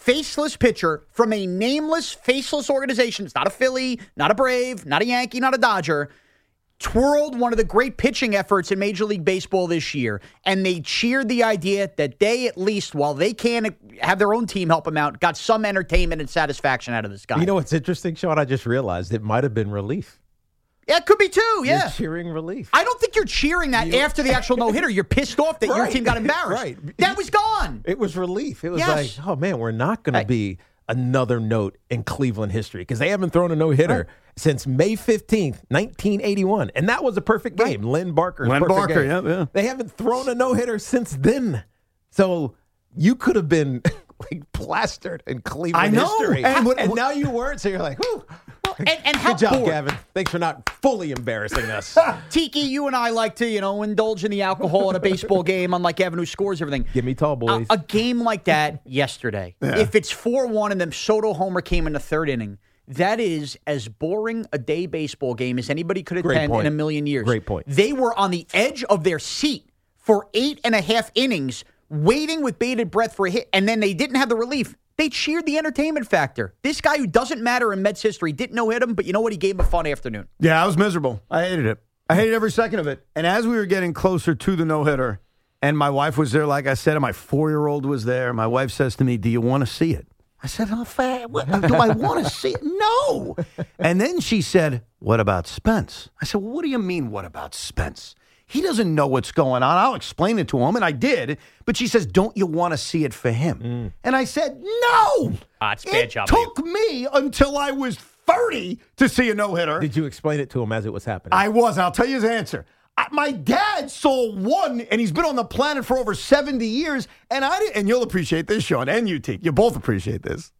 Speaker 20: faceless pitcher from a nameless, faceless organization. It's not a Philly, not a Brave, not a Yankee, not a Dodger. Twirled one of the great pitching efforts in Major League Baseball this year, and they cheered the idea that they, at least, while they can't have their own team help them out, got some entertainment and satisfaction out of this guy.
Speaker 19: You know what's interesting, Sean? I just realized it might have been relief.
Speaker 20: Yeah, it could be too, yeah.
Speaker 19: You're cheering relief.
Speaker 20: I don't think you're cheering that you, after the actual no-hitter. You're pissed off that right. your team got embarrassed.
Speaker 19: Right.
Speaker 20: That was gone.
Speaker 19: It was relief. It was
Speaker 20: yes.
Speaker 19: like, oh, man, we're not going to be another note in Cleveland history because they haven't thrown a no-hitter right. since May fifteenth, nineteen eighty-one. And that was a perfect game. Right. Lynn Barker's
Speaker 18: Lynn
Speaker 19: perfect
Speaker 18: Barker,
Speaker 19: game.
Speaker 18: yeah, yeah.
Speaker 19: They haven't thrown a no-hitter since then. So you could have been like plastered in Cleveland
Speaker 18: I know.
Speaker 19: history.
Speaker 18: And, what,
Speaker 19: and now you weren't, so you're like, whew.
Speaker 20: And, and how
Speaker 19: Good job,
Speaker 20: bored.
Speaker 19: Gavin. Thanks for not fully embarrassing us.
Speaker 20: Tiki, you and I like to, you know, indulge in the alcohol at a baseball game, unlike Gavin, who scores everything.
Speaker 19: Give me tall boys.
Speaker 20: A, a game like that yesterday, yeah. if it's four one and then Soto homer came in the third inning, that is as boring a day baseball game as anybody could attend in a million years.
Speaker 19: Great point.
Speaker 20: They were on the edge of their seat for eight and a half innings, waiting with bated breath for a hit, and then they didn't have the relief. They cheered the entertainment factor. This guy who doesn't matter in Mets history didn't no-hit him, but you know what? He gave him a fun afternoon.
Speaker 18: Yeah, I was miserable. I hated it. I hated every second of it. And as we were getting closer to the no-hitter, and my wife was there, like I said, and my four-year-old was there, my wife says to me, do you want to see it? I said, oh, fa- what, do I want to see it? No. And then she said, what about Spence? I said, well, what do you mean, what about Spence? He doesn't know what's going on. I'll explain it to him, and I did. But she says, don't you want to see it for him? Mm. And I said, no.
Speaker 20: Ah, it's a bad
Speaker 18: it
Speaker 20: job.
Speaker 18: took me until I was thirty to see a no-hitter.
Speaker 19: Did you explain it to him as it was happening?
Speaker 18: I was. I'll tell you his answer. I, my dad saw one, and he's been on the planet for over seventy years, and I didn't, and you'll appreciate this, Sean, and you, Teak. You both appreciate this.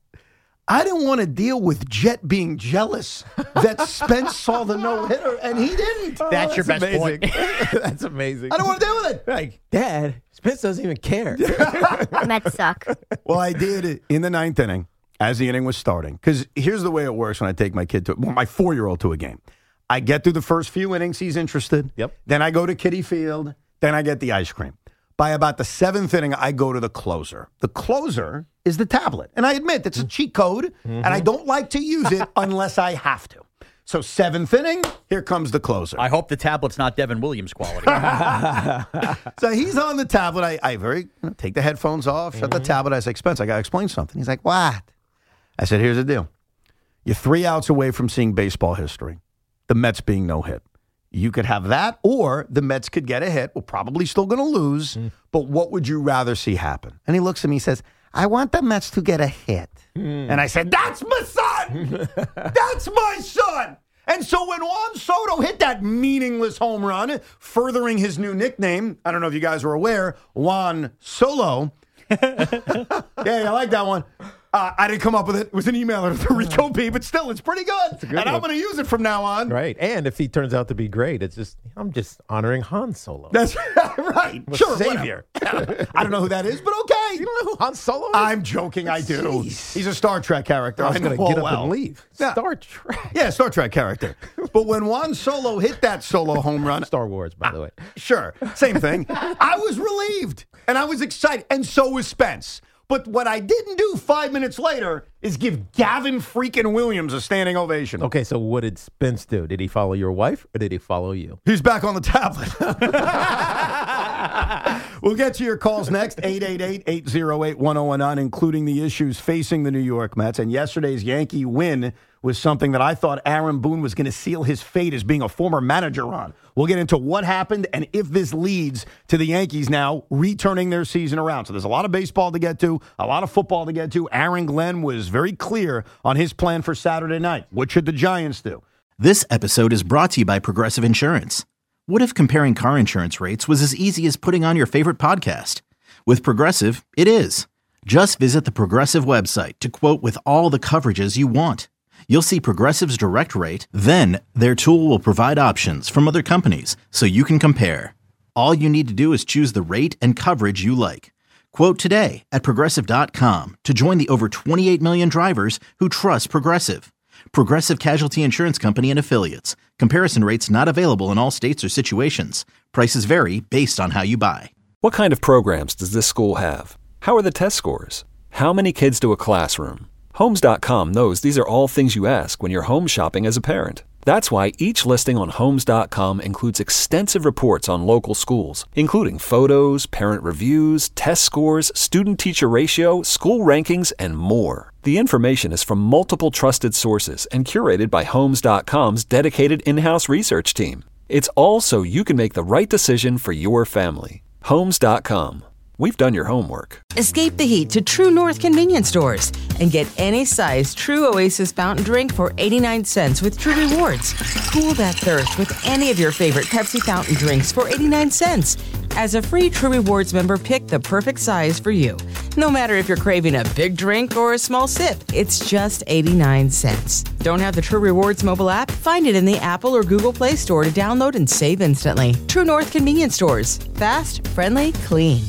Speaker 18: I didn't want to deal with Jet being jealous that Spence saw the no-hitter, and he didn't.
Speaker 20: Oh, that's, that's your best
Speaker 19: amazing.
Speaker 20: point.
Speaker 19: That's amazing.
Speaker 18: I don't want to deal with it.
Speaker 19: Like, Dad, Spence doesn't even care.
Speaker 3: Mets suck.
Speaker 18: Well, I did in the ninth inning as the inning was starting. Because here's the way it works when I take my kid to, well, my four-year-old to a game. I get through the first few innings, he's interested.
Speaker 19: Yep.
Speaker 18: Then I go to Kiddie Field. Then I get the ice cream. By about the seventh inning, I go to the closer. The closer is the tablet. And I admit, it's a cheat code, mm-hmm. and I don't like to use it unless I have to. So seventh inning, here comes the closer.
Speaker 20: I hope the tablet's not Devin Williams quality.
Speaker 18: So he's on the tablet. I, I very you know, take the headphones off, shut mm-hmm. the tablet. I say, Spence, I got to explain something. He's like, what? I said, here's the deal. You're three outs away from seeing baseball history, the Mets being no hit. You could have that, or the Mets could get a hit. We're probably still going to lose, mm. but what would you rather see happen? And he looks at me and says, I want the Mets to get a hit. Mm. And I said, that's my son! That's my son! And so when Juan Soto hit that meaningless home run, furthering his new nickname, I don't know if you guys were aware, Juan Solo. Yeah, I like that one. Uh, I didn't come up with it. It was an emailer to the Rico P, but still, it's pretty good.
Speaker 19: It's a
Speaker 18: good
Speaker 19: and
Speaker 18: one. I'm going to use it from now on.
Speaker 19: Right. And if he turns out to be great, it's just, I'm just honoring Han Solo.
Speaker 18: That's right.
Speaker 19: I'm
Speaker 18: sure.
Speaker 19: Savior.
Speaker 18: I don't know who that is, but okay.
Speaker 19: You don't know who Han Solo is?
Speaker 18: I'm joking. I do.
Speaker 19: Jeez.
Speaker 18: He's a Star Trek character.
Speaker 19: I was going to get up
Speaker 18: well.
Speaker 19: and leave.
Speaker 18: Yeah.
Speaker 19: Star Trek.
Speaker 18: Yeah, Star Trek character. But when Juan Solo hit that solo home run.
Speaker 19: Star Wars, by the way.
Speaker 18: Sure. Same thing. I was relieved. And I was excited. And so was Spence. But what I didn't do five minutes later is give Gavin freaking Williams a standing ovation.
Speaker 19: Okay, so what did Spence do? Did he follow your wife or did he follow you?
Speaker 18: He's back on the tablet. We'll get to your calls next, eight eight eight, eight oh eight, one oh one nine, including the issues facing the New York Mets. And yesterday's Yankee win was something that I thought Aaron Boone was going to seal his fate as being a former manager on. We'll get into what happened and if this leads to the Yankees now returning their season around. So there's a lot of baseball to get to, a lot of football to get to. Aaron Glenn was very clear on his plan for Saturday night. What should the Giants do?
Speaker 1: This episode is brought to you by Progressive Insurance. What if comparing car insurance rates was as easy as putting on your favorite podcast? With Progressive, it is. Just visit the Progressive website to quote with all the coverages you want. You'll see Progressive's direct rate, then their tool will provide options from other companies so you can compare. All you need to do is choose the rate and coverage you like. Quote today at Progressive dot com to join the over twenty-eight million drivers who trust Progressive. Progressive Casualty Insurance Company and Affiliates. Comparison rates not available in all states or situations. Prices vary based on how you buy.
Speaker 7: What kind of programs does this school have? How are the test scores? How many kids to a classroom? Homes dot com knows these are all things you ask when you're home shopping as a parent. That's why each listing on Homes dot com includes extensive reports on local schools, including photos, parent reviews, test scores, student-teacher ratio, school rankings, and more. The information is from multiple trusted sources and curated by Homes dot com's dedicated in-house research team. It's all so you can make the right decision for your family. Homes dot com. We've done your homework.
Speaker 8: Escape the heat to True North convenience stores and get any size True Oasis fountain drink for eighty-nine cents with True Rewards. Cool that thirst with any of your favorite Pepsi fountain drinks for eighty-nine cents. As a free True Rewards member, pick the perfect size for you. No matter if you're craving a big drink or a small sip, it's just eighty-nine cents. Don't have the True Rewards mobile app? Find it in the Apple or Google Play Store to download and save instantly. True North convenience stores. Fast, friendly, clean.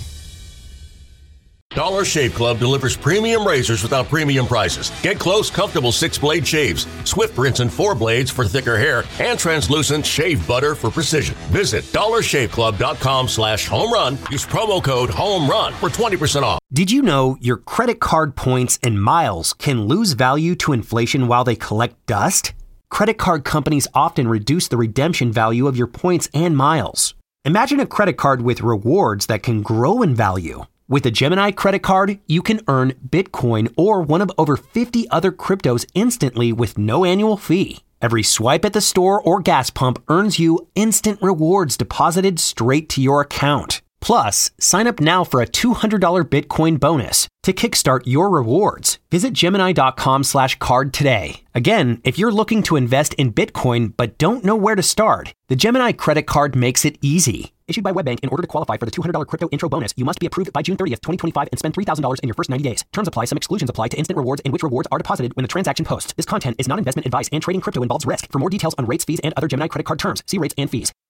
Speaker 11: Dollar Shave Club delivers premium razors without premium prices. Get close, comfortable six-blade shaves, swift rinse and four blades for thicker hair, and translucent shave butter for precision. Visit dollar shave club dot com slash home run. Use promo code HOMERUN for twenty percent off.
Speaker 21: Did you know your credit card points and miles can lose value to inflation while they collect dust? Credit card companies often reduce the redemption value of your points and miles. Imagine a credit card with rewards that can grow in value. With a Gemini credit card, you can earn Bitcoin or one of over fifty other cryptos instantly with no annual fee. Every swipe at the store or gas pump earns you instant rewards deposited straight to your account. Plus, sign up now for a two hundred dollars Bitcoin bonus to kickstart your rewards. Visit Gemini dot com slash card today. Again, if you're looking to invest in Bitcoin but don't know where to start, the Gemini credit card makes it easy. Issued by WebBank, in order to qualify for the two hundred dollars crypto intro bonus, you must be approved by June thirtieth, twenty twenty-five and spend three thousand dollars in your first ninety days. Terms apply. Some exclusions apply to instant rewards in which rewards are deposited when the transaction posts. This content is not investment advice and trading crypto involves risk. For more details on rates, fees, and other Gemini credit card terms, see rates and fees.